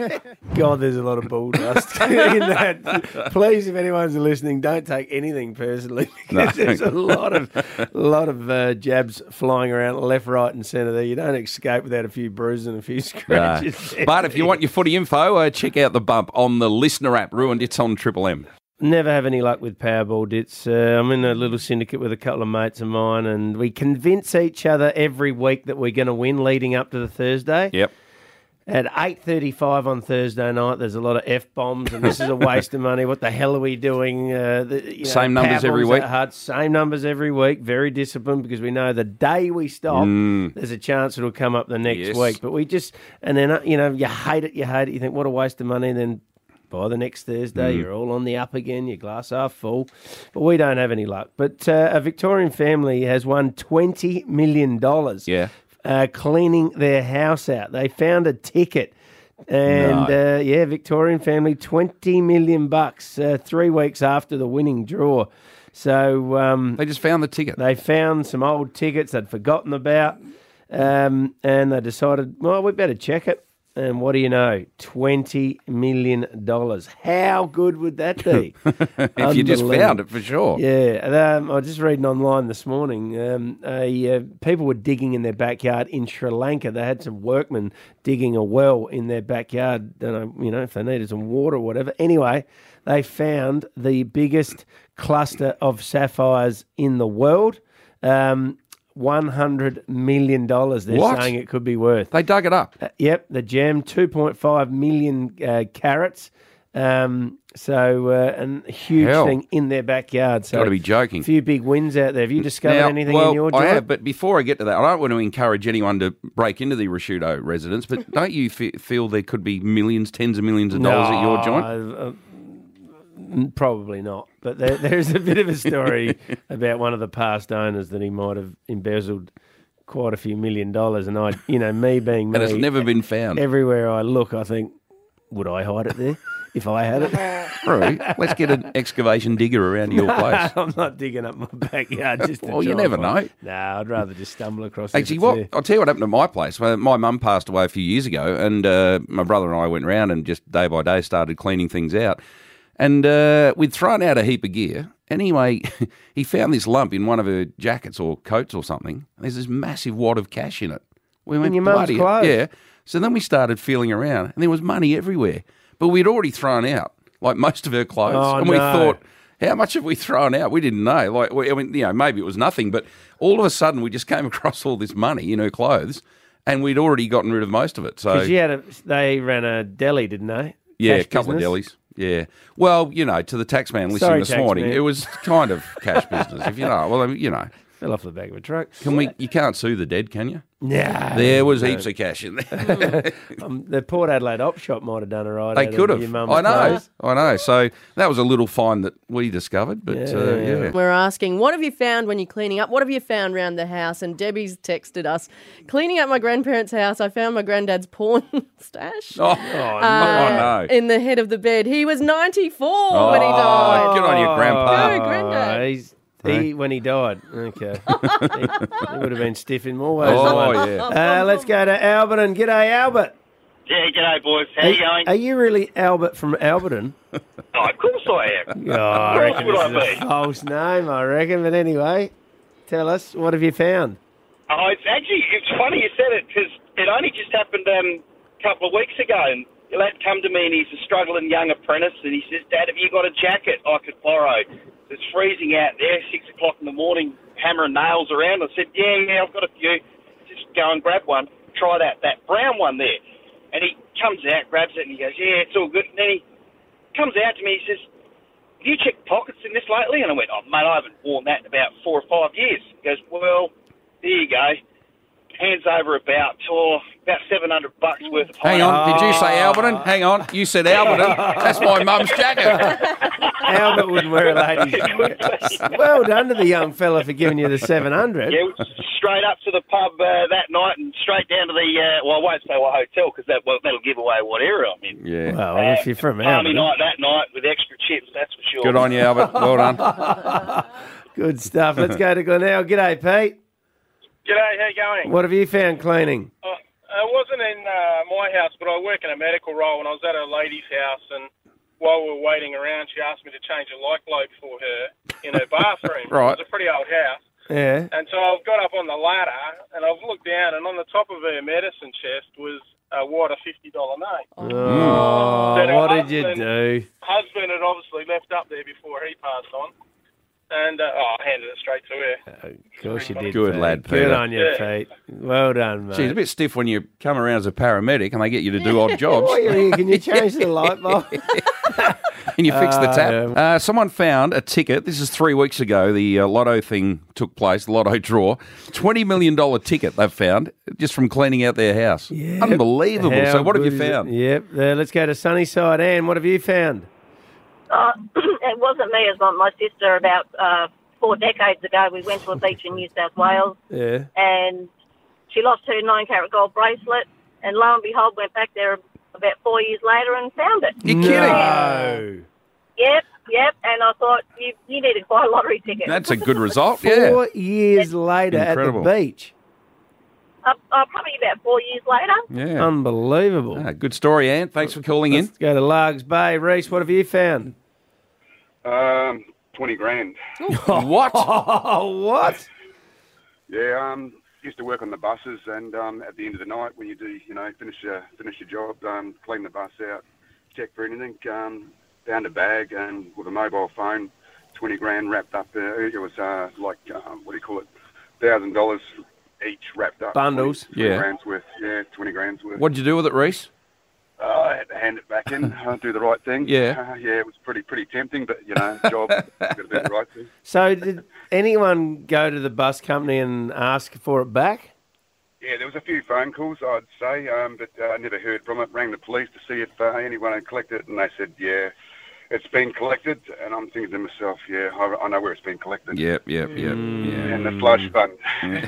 God, there's a lot of bull dust in that. Please, if anyone's listening, don't take anything personally. No. There's a lot of, lot of uh, jabs flying around left, right, and centre there. You don't escape without a few bruises and a few No. scratches. But if you want your footy info, uh, check out the bump on the Listener app. Ruined it's on Triple M. Never have any luck with Powerball, Dits. Uh, I'm in a little syndicate with a couple of mates of mine, and we convince each other every week that we're going to win leading up to the Thursday. Yep. At eight thirty-five on Thursday night, there's a lot of F-bombs, and this is a waste of money. What the hell are we doing? Uh, the, you know, Same numbers power every bombs week? at Hutt, same numbers every week. Very disciplined because we know the day we stop, Mm. there's a chance it'll come up the next Yes. week. But we just, and then, uh, you know, you hate it, you hate it. You think, what a waste of money. And then by the next Thursday, Mm. you're all on the up again, your glass half full. But we don't have any luck. But uh, a Victorian family has won twenty million dollars Yeah. uh, cleaning their house out. They found a ticket. And No. uh, yeah, Victorian family, twenty million bucks, uh, three weeks after the winning draw. So um, They just found the ticket. they found some old tickets they'd forgotten about, um, and they decided, well, we better check it. And what do you know? twenty million dollars. How good would that be? If you just found it, for sure. Yeah. Um, I was just reading online this morning. Um, a, uh, people were digging in their backyard in Sri Lanka. They had some workmen digging a well in their backyard. Don't know, you know, if they needed some water or whatever. Anyway, they found the biggest cluster of sapphires in the world. Um, one hundred million dollars they're What? saying it could be worth. They dug it up. Uh, yep, the gem, two point five million uh, carats. Um, so, uh, and a huge Hell. thing in their backyard. So, Gotta be joking. A few big wins out there. Have you discovered Now, anything well, in your I joint? have, but before I get to that, I don't want to encourage anyone to break into the Rashudo residence, but don't you fe- feel there could be millions, tens of millions of dollars at your joint? Uh, uh, probably not. But there, there's a bit of a story about one of the past owners that he might have embezzled quite a few million dollars. And I, you know, me being me, And it's never been found. everywhere I look, I think, would I hide it there if I had it? Right, let's get an excavation digger around your place. I'm not digging up my backyard just to Well, you try and never find- know. No, I'd rather just stumble across it. Actually, what I'll tell you what happened to my place. Well, my mum passed away a few years ago, and uh, my brother and I went round and just day by day started cleaning things out. And uh, we'd thrown out a heap of gear. Anyway, he found this lump in one of her jackets or coats or something. There's this massive wad of cash in it. We went, In your mum's bloody clothes? yeah. So then we started feeling around, and there was money everywhere. But we'd already thrown out like most of her clothes, Oh, and we no. thought, how much have we thrown out? We didn't know. Like, we, I mean, you know, maybe it was nothing, but all of a sudden we just came across all this money in her clothes, and we'd already gotten rid of most of it. So Because you had a, they ran a deli, didn't they? yeah, Cash a couple business? of delis. Yeah. Well, you know, to the taxman listening Sorry, this tax morning, man. it was kind of cash business, if you know. Well, I mean, you know. Fell off the back of a truck. Can we? You can't sue the dead, can you? Nah, There was no. heaps of cash in there. um, the Port Adelaide op shop might have done it right. They out could of have. your mum's I know. clothes. I know. So that was a little find that we discovered. But yeah. Uh, yeah. We're asking, what have you found when you're cleaning up? What have you found around the house? And Debbie's texted us, cleaning up my grandparents' house, I found my granddad's porn stash. Oh, uh, oh, no. In the head of the bed. He was ninety-four Oh, when he died. good on your grandpa. Go, granddad. Oh, he's, he, when he died. Okay. he, he would have been stiff in more ways Oh, than one. yeah. Uh, let's go to Alberton. G'day, Albert. Yeah, g'day, boys. How are, you going? Are you really Albert from Alberton? Oh, of course I am. Oh, I reckon would this I is a be? false name, I reckon. But anyway, tell us, what have you found? Oh, it's actually, it's funny you said it because it only just happened um, a couple of weeks ago, and the lad come to me, and he's a struggling young apprentice, and he says, Dad, have you got a jacket I could borrow? It's freezing out there, six o'clock in the morning, hammering nails around. I said, yeah, yeah, I've got a few. Just go and grab one. Try that, that brown one there. And he comes out, grabs it, and he goes, yeah, it's all good. And then he comes out to me, he says, have you checked pockets in this lately? And I went, oh, mate, I haven't worn that in about four or five years. He goes, well, there you go. Hands over about, oh, about seven hundred bucks worth of Hang on, did you say Alberton? Hang on, you said Alberton. That's my mum's jacket. Albert wouldn't wear a lady's jacket. Well done to the young fella for giving you the seven hundred. Yeah, straight up to the pub uh, that night and straight down to the, uh, well, I won't say what hotel because that, well, that'll give away what area I'm in. Yeah. Well, if you're from Army Albert. night that night with extra chips, that's for sure. Good on you, Albert. Well done. Good stuff. Let's go to Glenelg. G'day, Pete. G'day, how you going? What have you found cleaning? Uh, it wasn't in uh, my house, but I work in a medical role, and I was at a lady's house, and while we were waiting around, she asked me to change a light globe for her in her bathroom. Right. It was a pretty old house. Yeah. And so I've got up on the ladder, and I've looked down, and on the top of her medicine chest was a wad of fifty dollar note. Oh, That her what did you husband- do? Husband had obviously left up there before he passed on. And, uh, oh, I handed it straight to her. Of course you did. Good Pete. lad, Good Peter. on you, Yeah. Pete. Well done, mate. Gee, it's a bit stiff when you come around as a paramedic and they get you to do odd jobs. While you're here, can you change the light bulb? Can you fix the Uh, tap? yeah. Uh, someone found a ticket. This is three weeks ago. The uh, lotto thing took place, the lotto draw. twenty million dollars ticket they've found just from cleaning out their house. Unbelievable. How So what have good you is it? found? Yep. Uh, let's go to Sunnyside. Anne, what have you found? Uh, it wasn't me, it was my sister about uh, four decades ago. We went to a beach in New South Wales Yeah. and she lost her nine carat gold bracelet, and lo and behold went back there about four years later and found it. You're kidding? Yep, yep, and I thought, you, you need to buy a lottery ticket. That's a good result. Yeah. Four years later Incredible. at the beach. Uh, uh, probably about four years later. Yeah. Unbelievable. Ah, good story, Anne. Thanks for calling in. Let's go to Largs Bay. Reese, what have you found? Um, twenty grand. What? What? Yeah, um, used to work on the buses, and um, at the end of the night, when you do, you know, finish your finish your job, um, clean the bus out, check for anything, um, found a bag and with a mobile phone, twenty grand wrapped up. Uh, it was uh, like um, what do you call it, thousand dollars each wrapped up. Bundles. twenty, twenty Yeah. grand's worth. Yeah, twenty grand's worth. What'd you do with it, Reese? Uh, I had to hand it back in, uh, do the right thing. Yeah. uh, yeah, it was pretty pretty tempting, but you know, job, got to do the right thing. So did anyone go to the bus company and ask for it back? Yeah, there was a few phone calls, I'd say, um, but uh, I never heard from it. Rang the police to see if uh, anyone had collected it, and they said, yeah, it's been collected. And I'm thinking to myself, yeah, I, I know where it's been collected. Yep, yep, yep. Yeah. And the flush fund.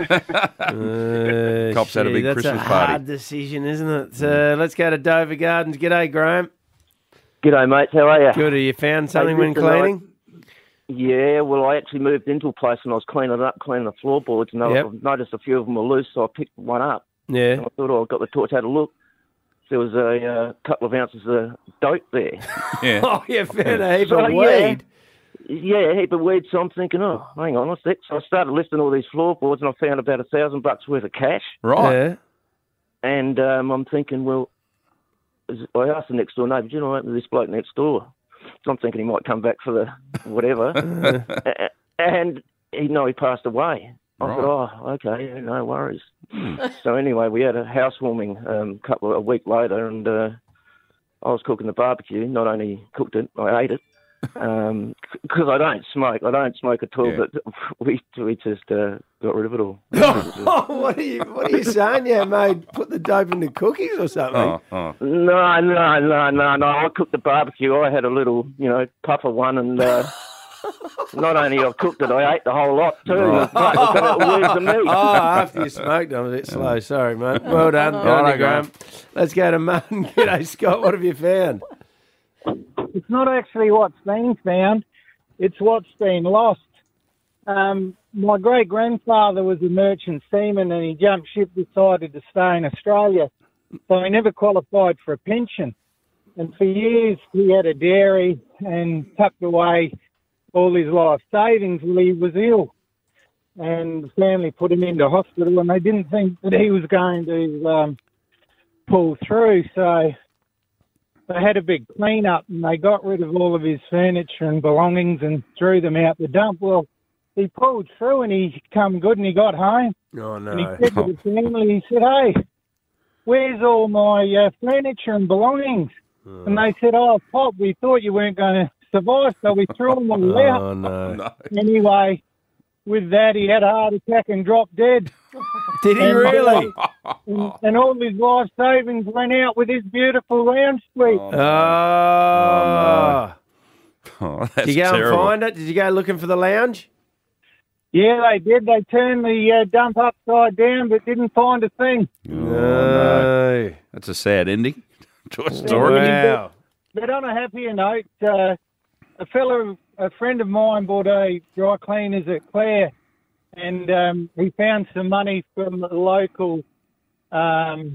Uh, Cops had a gee, big that's Christmas a party. hard decision, isn't it? Uh, let's go to Dover Gardens. G'day, Graham. G'day, mates. How are you? Good. Have you found something Hey, when listen, I- cleaning? Yeah, well, I actually moved into a place and I was cleaning it up, cleaning the floorboards, and I Yep. I've noticed a few of them were loose, so I picked one up. Yeah. And I thought, oh, I got the torch, had a look. There was a uh, couple of ounces of dope there. Yeah. Oh, you found a heap So, of yeah. weed. Yeah, a heap of weed. So I'm thinking, oh, hang on a sec. So I started lifting all these floorboards, and I found about a thousand bucks worth of cash. Right. Yeah. And um, I'm thinking, well, is- I asked the next door neighbour, do you know this bloke next door? So I'm thinking he might come back for the whatever. A- and he, no, he passed away. I Right. thought, oh, okay, yeah, no worries. So anyway, we had a housewarming um, couple of, a week later, and uh, I was cooking the barbecue. Not only cooked it, I ate it. Um 'cause I don't smoke. I don't smoke at all, Yeah. but we we just uh, got rid of it all. what are you What are you saying? Yeah, mate. Put the dope into cookies or something. Oh, oh. No, no, no, no, no. I cooked the barbecue. I had a little, you know, puff of one, and uh, not only I cooked it, I ate the whole lot too. Right. But it got worse than me. Oh, after you smoked, I'm a bit slow. Sorry, mate. Well done. Well done, Righto, Graham. Let's go to Martin. G'day, Scott. What have you found? It's not actually what's been found, it's what's been lost. Um, my great-grandfather was a merchant seaman and he jumped ship, decided to stay in Australia. So he never qualified for a pension. And for years he had a dairy and tucked away all his life savings while he was ill. and the family put him into hospital, and they didn't think that he was going to um, pull through. So they had a big clean up, and they got rid of all of his furniture and belongings and threw them out the dump. Well, he pulled through, and he come good, and he got home. Oh, no. And he said to the family, he said, "Hey, where's all my uh, furniture and belongings?" Oh. And they said, "Oh, Pop, we thought you weren't going to survive, so we threw them all out." Oh, no. Anyway, with that, he had a heart attack and dropped dead. Did he And, uh, really? and, and all his life savings went out with his beautiful lounge suite. Oh. Oh, Did that's you go terrible. and find it? Did you go looking for the lounge? Yeah, they did. They turned the uh, dump upside down, but didn't find a thing. Oh, no. That's a sad ending to a story. But, but on a happier note, uh, a fellow, a friend of mine bought a dry cleaners at Clare, and um, he found some money from the local. Um,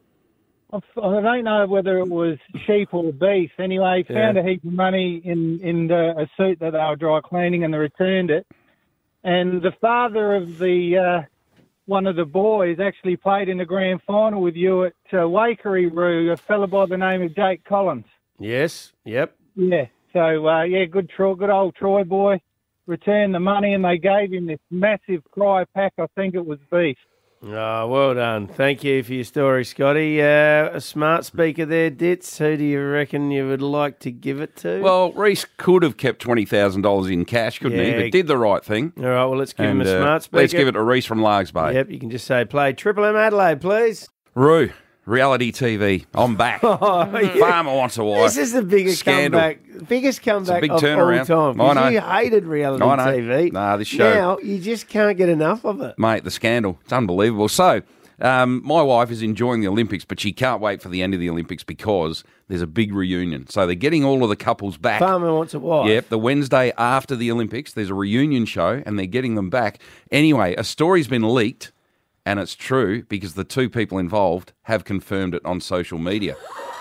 I don't know whether it was sheep or beef. Anyway, he found Yeah. a heap of money in in the, a suit that they were dry cleaning, and they returned it. And the father of the uh, one of the boys actually played in the grand final with you at uh, Wakery-Roo, a fella by the name of Jake Collins. Yes. Yep. Yeah. So, uh, yeah, good Troy, good old Troy boy. Returned the money, and they gave him this massive cry pack. I think it was beef. Oh, well done. Thank you for your story, Scotty. Uh, a smart speaker there, Ditz. Who do you reckon you would like to give it to? Well, Reese could have kept twenty thousand dollars in cash, couldn't he? Yeah. But did the right thing. All right, well, let's give him And, a uh, smart speaker. Let's give it to Reese from Largs Bay. Yep, you can just say play Triple M Adelaide, please. Roo, reality T V. I'm back. Oh, yeah. Farmer wants a wife. This is the biggest Scandal. comeback, biggest comeback big of turnaround. all time. I 'Cause know. You hated reality I know. T V. Nah, this show. Now you just can't get enough of it. Mate, the scandal. It's unbelievable. So, um, my wife is enjoying the Olympics, but she can't wait for the end of the Olympics because there's a big reunion. So they're getting all of the couples back. Farmer wants a wife. Yep, the Wednesday after the Olympics, there's a reunion show and they're getting them back. Anyway, a story's been leaked, and it's true because the two people involved have confirmed it on social media.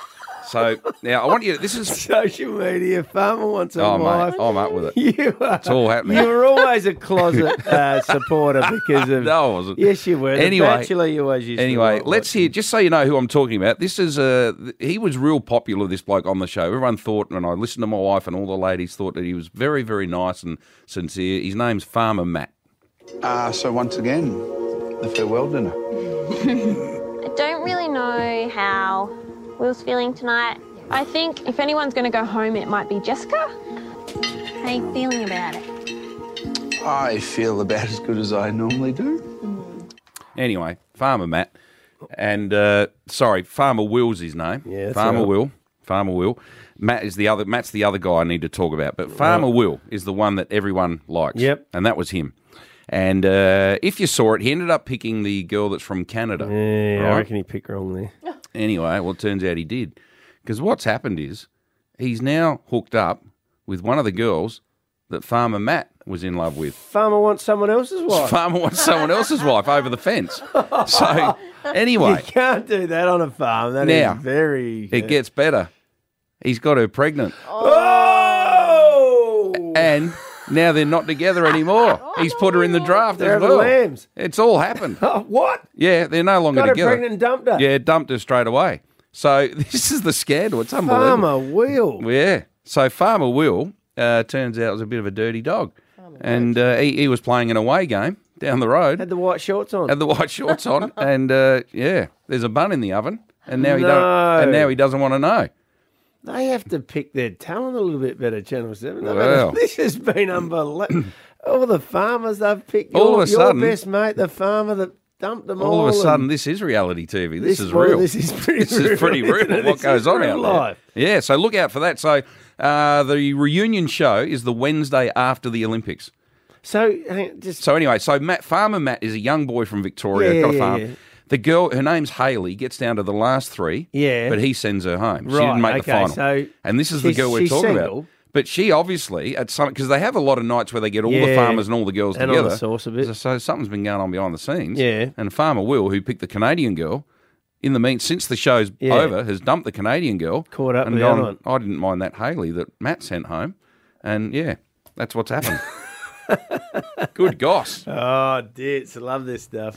So now I want you. This is social media. Farmer wants a oh, wife. mate, I'm up with it. You are, It's all happening. You were always a closet uh, supporter because of. No, I wasn't. Yes, you were. The Anyway, Bachelor, you always used to Anyway, watch. let's hear. Just so you know who I'm talking about. This is uh, he was real popular. This bloke on the show. Everyone thought, and I listened to my wife and all the ladies thought that he was very, very nice and sincere. His name's Farmer Matt. Uh, so once again, the farewell dinner. I don't really know how Will's feeling tonight. I think if anyone's going to go home, it might be Jessica. How are you feeling about it? I feel about as good as I normally do. Anyway, Farmer Matt, and uh, sorry, Farmer Will's his name. Yeah, that's Farmer right. Will. Farmer Will. Matt is the other. Matt's the other guy I need to talk about. But Farmer Right. Will is the one that everyone likes. Yep. And that was him. And uh, if you saw it, he ended up picking the girl that's from Canada. Yeah, I right? reckon he picked wrong there. Anyway, well, it turns out he did. Because what's happened is he's now hooked up with one of the girls that Farmer Matt was in love with. Farmer wants someone else's wife. Farmer wants someone else's wife over the fence. So, anyway. You can't do that on a farm. That is Now, very. It gets better. He's got her pregnant. Oh! And now they're not together anymore. He's put her in the draft They're as the well. lambs. It's all happened. What? Yeah, they're no longer Got her together. pregnant and dumped her. Yeah, dumped her straight away. So this is the scandal. It's unbelievable. Farmer Will. Yeah. So Farmer Will uh, turns out was a bit of a dirty dog, and uh, he, he was playing an away game down the road. Had the white shorts on. Had the white shorts on, and uh, yeah, there's a bun in the oven, and now he No. don't, and now he doesn't want to know. They have to pick their talent a little bit better, Channel seven. They've Well. had- This has been unbelievable. All the farmers they've picked. All your, of a your sudden- best mate, the farmer that dumped them all. All of a sudden, and this is reality T V. This, This- is well, real. this is pretty This is pretty real, real. isn't it? What This goes is on real out life. there? Yeah. So look out for that. So uh, the reunion show is the Wednesday after the Olympics. So hang on, just So anyway, so Matt Farmer Matt is a young boy from Victoria. Yeah, got a yeah, farm. yeah. The girl, her name's Haley, gets down to the last three. Yeah. But he sends her home. she Right, didn't make the okay, final. so and this is the she's- girl we're she's talking single. about. But she obviously at some because they have a lot of nights where they get all the Yeah. farmers and all the girls And all together. the sauce a bit. So, so something's been going on behind the scenes. Yeah. And Farmer Will, who picked the Canadian girl, in the mean since the show's Yeah. over, has dumped the Canadian girl. Caught up and with the gone, other one. I didn't mind that Haley that Matt sent home, and yeah, that's what's happened. Good goss. Oh, dits. I love this stuff.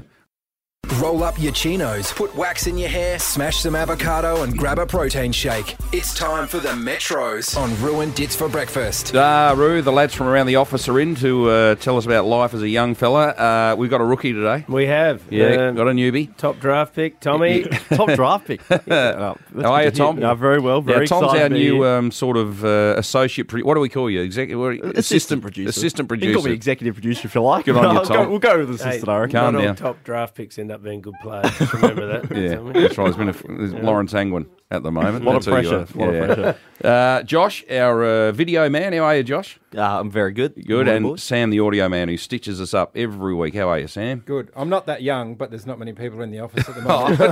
Roll up your chinos, put wax in your hair, smash some avocado and grab a protein shake. It's time for the Metros on Ruined Dits for Breakfast. Ah, Roo, the lads from around the office are in to uh, tell us about life as a young fella. Uh, we've got a rookie today. We have. Yeah, Um, got a newbie. Top draft pick, Tommy. Top draft pick. How are you, Tom? No, very well. Very yeah, Tom's excited our to be new here. um, sort of uh, associate. Pro- what do we call you? Executive assistant, assistant producer. Assistant You can producer. call me executive producer if you like. Good on you, I'll Tom. Go, we'll go with assistant, Hey, I reckon. Calm not all down. top draft picks end up being good players. Just remember that. Yeah, Tommy. that's right. There's been a, there's Lawrence Angwin at the moment. A lot of That's who you pressure, are. lot of pressure. Uh, Josh, our uh, video man. How are you, Josh? Uh, I'm very good. Good. morning, And boys. Sam, the audio man, who stitches us up every week. How are you, Sam? Good. I'm not that young, but there's not many people in the office at the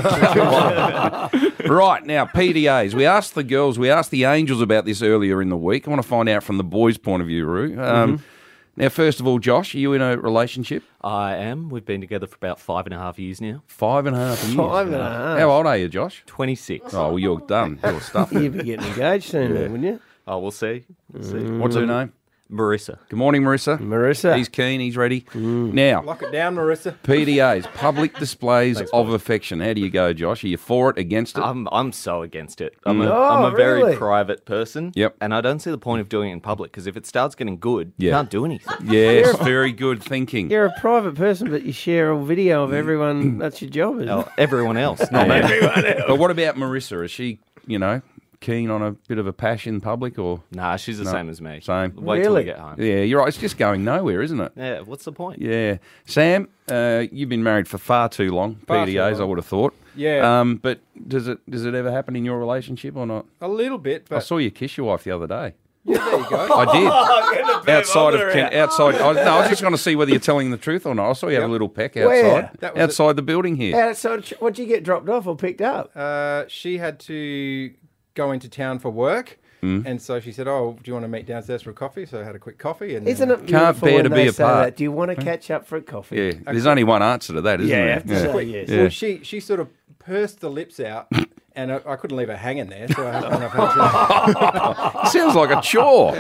Oh. moment. Right, now, P D As. We asked the girls, we asked the Angels about this earlier in the week. I want to find out from the boys' point of view, Roo. Um, Mhm. Now, first of all, Josh, are you in a relationship? I am. We've been together for about five and a half years now. Five and a half years. Five and a half. How old are you, Josh? twenty-six. Oh, well, you're done. You're stuffed. You'd be getting engaged soon, then, wouldn't you? Oh, we'll see. We'll see. What's her name? Marissa. Good morning, Marissa. Marissa. He's keen. He's ready. Now, Lock it down, Marissa. P D As, public displays Thanks, of mate. affection. How do you go, Josh? Are you for it, against it? I'm I'm so against it. I'm Mm. a, Oh, I'm a very really? private person. Yep. And I don't see the point of doing it in public because if it starts getting good, Yeah. you can't do anything. Yes, very good thinking. You're a private person, but you share a video of everyone. That's your job, isn't Oh, it? everyone else, not me. Everyone else. But what about Marissa? Is she, you know, keen on a bit of a pash in public, or Nah, she's the No. same as me. Same. Wait till we Really? get home. Yeah, you're right. It's just going nowhere, isn't it? Yeah, what's the point? Yeah, Sam, uh, you've been married for far too long. Far P D too As, I long. would have thought. Yeah. Um, but does it does it ever happen in your relationship or not? A little bit, I but saw you kiss your wife the other day. yeah, there you go. I did. outside of Ken, outside. I was, no, I was just going to see whether you're telling the truth or not. I saw you have a little peck outside, Where? That was outside the building here. Yeah, so what'd you get dropped off or picked up? Uh, she had to go into town for work. Mm. And so she said, "Oh, do you want to meet downstairs for a coffee?" So I had a quick coffee. And Isn't then, it Can't beautiful bear when to they be say apart. that? Do you want to catch up for a coffee? Yeah, there's only one answer to that, isn't Yeah, there? you have to say yes. Yeah. Well, she she sort of pursed the lips out, and I, I couldn't leave her hanging there. So I, and I've had to, Sounds like a chore.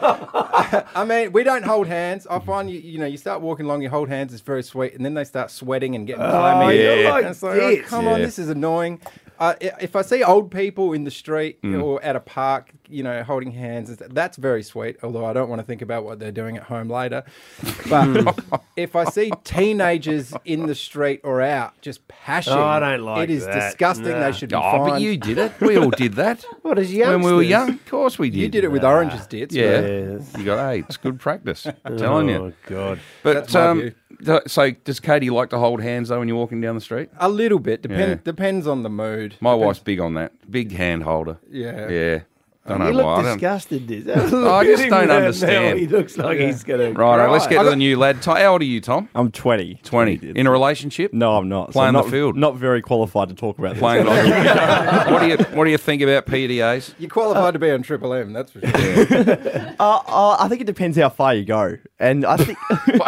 I mean, we don't hold hands. I find you, you know, you start walking along, you hold hands, it's very sweet, and then they start sweating and getting Oh, clammy. you're like And it's like, oh, this. come on, Yeah. this is annoying. Uh, i- if I see old people in the street Mm. or at a park, you know, holding hands, it's- that's very sweet. Although I don't want to think about what they're doing at home later. But if I see teenagers in the street or out just pashing, Oh, I don't like it is that. disgusting. Nah. They should be Oh, fined. but you did it. We all did that. What is When youngsters? we were young, of course we did. You did it with oranges, dits. Yeah. Yes. You got, hey, it's good practice. I'm telling Oh, you. God. But That's my um, view. th- so does Katie like to hold hands though when you're walking down the street? A little bit. Depend, Yeah. Depends on the mood. My Depends- wife's big on that. Big hand holder. Yeah. Yeah. Don't know You look why. I don't- disgusted, Diz. I just Look at him don't now. understand. He looks like Yeah. he's going to Right, let's get to the new lad. Tom, how old are you, Tom? I'm twenty. twenty. In a relationship? No, I'm not. Playing so the not, field. Not very qualified to talk about this. Playing like what do you What do you think about P D As? You're qualified to be on Triple M, that's for sure. Uh, uh, I think it depends how far you go, and I think,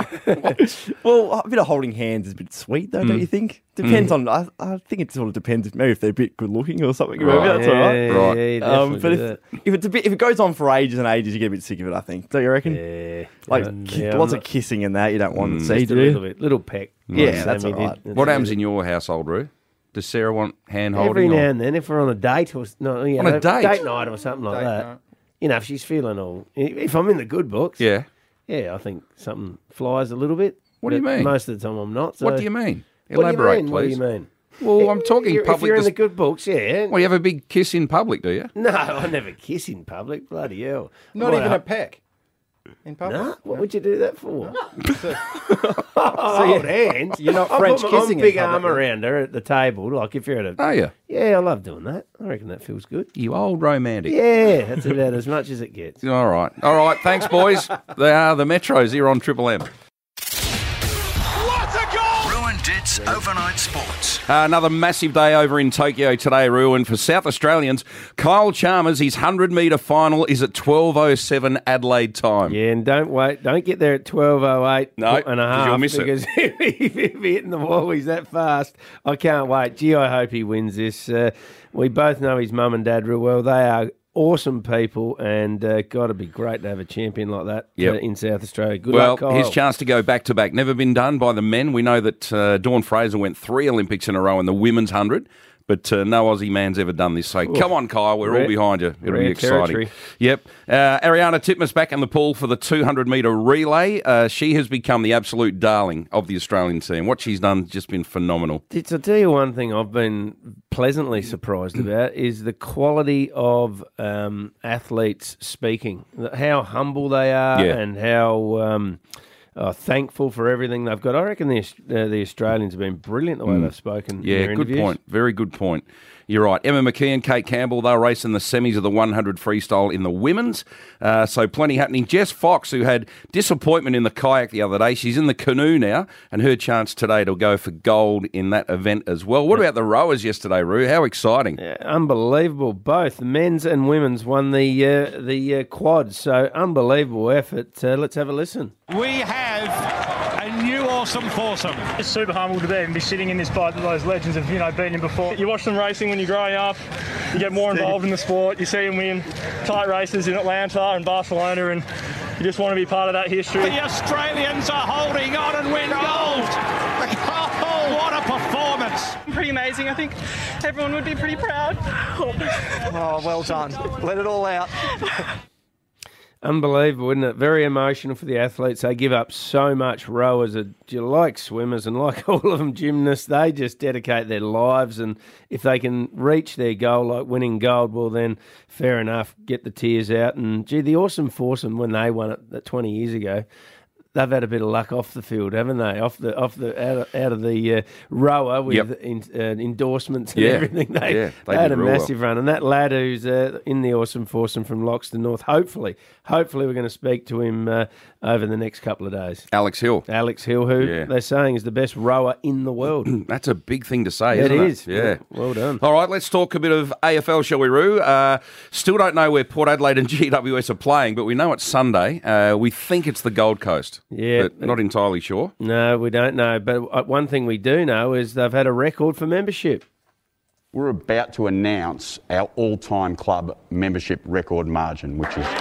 well, a bit of holding hands is a bit sweet, though, don't you think? Depends on. I, I think it sort of depends. Maybe if they're a bit good looking or something. Maybe Right. that's all right. Yeah, Right. yeah, you Um, definitely but do if, if it's a bit, if it goes on for ages and ages, you get a bit sick of it. I think. Don't you reckon? that. Yeah. Like Yeah, ki- yeah, lots I'm of kissing and that you don't want to Mm. see, Just a do you? little bit, little peck. Yeah, Like that's Sammy all right. did. What That's happens it. in your household, Roo? Does Sarah want hand Every holding? now or- and then, if we're on a date or s- no, you On a know, date? date night or something like Date that, night. you know, if she's feeling all, if I'm in the good books, Yeah. yeah, I think something flies a little bit. What do you but mean? Most of the time, I'm not. So What do you mean? What do you Elaborate, mean? please. What do you mean? Well, I'm talking You're- public. If you're in dis- the good books, yeah. well, you have a big kiss in public, do you? No, I never kiss in public. Bloody hell! Not Why, even uh, a peck in public. No, what would you do that for? So, Oh, you- hold hands. you're not I French put my kissing in big public, arm then. around her at the table, like if you're at a. Are you? Yeah, I love doing that. I reckon that feels good. You old romantic. Yeah, that's about as much as it gets. All right. All right. Thanks, boys. They are the Metros here on Triple M. Ruined Dits Overnight Sports. Uh, another massive day over in Tokyo today, Ruin. For South Australians, Kyle Chalmers, his one hundred metre final is at twelve oh seven Adelaide time. Yeah, and don't wait. Don't get there at twelve oh eight No, and a 'cause half you'll miss it. because if, he, if he hitting the wall, he's that fast. I can't wait. Gee, I hope he wins this. Uh, we both know his mum and dad real well. They are awesome people, and uh, got to be great to have a champion like that Yep. uh, in South Australia. Good well, luck, Kyle. his chance to go back to back. Never been done by the men. We know that uh, Dawn Fraser went three Olympics in a row in the women's hundred. But uh, no Aussie man's ever done this. So Ooh. come on, Kyle. We're Rare- all behind you. It'll be rare exciting. territory. Yep. Uh, Ariana Titmus back in the pool for the two hundred metre relay. Uh, she has become the absolute darling of the Australian team. What she's done has just been phenomenal. It's, I'll tell you one thing I've been pleasantly surprised about is the quality of um, athletes speaking, how humble they are Yeah. and how um, uh, thankful for everything they've got. I reckon the, Aus- uh, the Australians have been brilliant the way Mm. they've spoken. in Yeah, their good interviews. point. Very good point. You're right. Emma McKee and Kate Campbell, they'll race in the semis of the one hundred freestyle in the women's. Uh, so plenty happening. Jess Fox, who had disappointment in the kayak the other day, she's in the canoe now, and her chance today to go for gold in that event as well. What about the rowers yesterday, Roo? How exciting. Yeah, unbelievable. Both the men's and women's won the uh, the uh, quads. So unbelievable effort. Uh, let's have a listen. We have a new awesome foursome. It's super humble to be and be sitting in this fight that those legends have, you know, beaten him before. You watch them racing when you're growing up, you get more involved in the sport, you see them win tight races in Atlanta and Barcelona, and you just want to be part of that history. The Australians are holding on and win gold. Oh, what a performance. Pretty amazing. I think everyone would be pretty proud. Oh, well done. Let it all out. Unbelievable, isn't it? Very emotional for the athletes. They give up so much. Rowers are like swimmers, and like all of them gymnasts, they just dedicate their lives. And if they can reach their goal, like winning gold, well then, fair enough, get the tears out. And gee, the awesome foursome, when they won it twenty years ago, they've had a bit of luck off the field, haven't they? Off the off the out of, out of the uh, rower with Yep. in, uh, endorsements and Yeah. everything. They, Yeah, they they had did a real well. massive run, and that lad who's uh, in the awesome foursome from Loxton North. Hopefully, hopefully we're going to speak to him uh, over the next couple of days. Alex Hill. Alex Hill, who Yeah. they're saying is the best rower in the world. That's a big thing to say, It isn't it? is. Yeah. Well done. All right, let's talk a bit of A F L, shall we, Roo? Uh, still don't know where Port Adelaide and G W S are playing, but we know it's Sunday. Uh, we think it's the Gold Coast. Yeah. But not entirely sure. No, we don't know. But uh, one thing we do know is they've had a record for membership. We're about to announce our all-time club membership record margin, which is...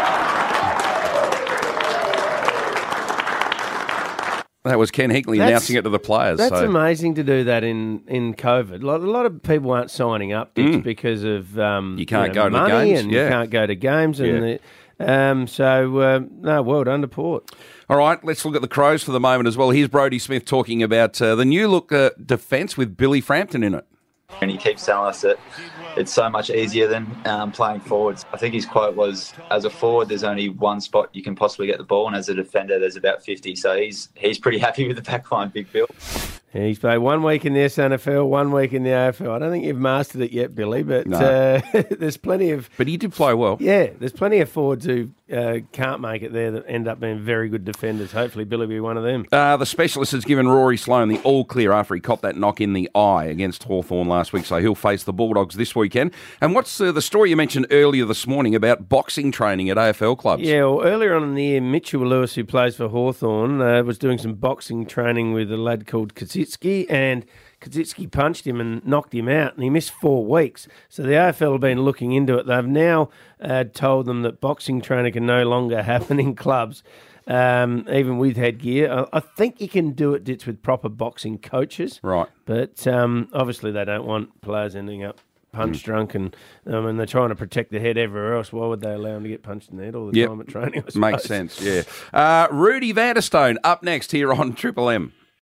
That was Ken Hinkley That's- announcing it to the players. That's so. amazing to do that in, in COVID. Like, a lot of people aren't signing up Ditch, Mm. because of um, You can't go to the money games, and yeah. you can't go to games. And the, um, so, um, no, well done to Port. All right, let's look at the Crows for the moment as well. Here's Brodie Smith talking about uh, the new look uh, defence with Billy Frampton in it. And he keeps telling us that it's so much easier than um, playing forwards. I think his quote was, as a forward, there's only one spot you can possibly get the ball, and as a defender, there's about fifty. So he's he's pretty happy with the back line, Big Bill. He's played one week in the S N F L, one week in the A F L. I don't think you've mastered it yet, Billy, but No. uh, there's plenty of... But he did play well. Yeah, there's plenty of forwards who uh, can't make it there that end up being very good defenders. Hopefully Billy will be one of them. Uh, the specialist has given Rory Sloane the all clear after he copped that knock in the eye against Hawthorn last week, so he'll face the Bulldogs this weekend. And what's uh, the story you mentioned earlier this morning about boxing training at A F L clubs? Yeah, well, earlier on in the year, Mitchell Lewis, who plays for Hawthorn, uh, was doing some boxing training with a lad called Kaczynski, and Kaczynski punched him and knocked him out, and he missed four weeks. So the A F L have been looking into it. They've now uh, told them that boxing training can no longer happen in clubs, um, even with headgear. I, I think you can do it, Ditch, with proper boxing coaches. Right. But um, obviously they don't want players ending up punch drunk, and I mean, they're trying to protect their head everywhere else. Why would they allow them to get punched in the head all the Yep. time at training? I Makes suppose? sense, yeah. Uh, Rudy Vanderstone up next here on Triple M.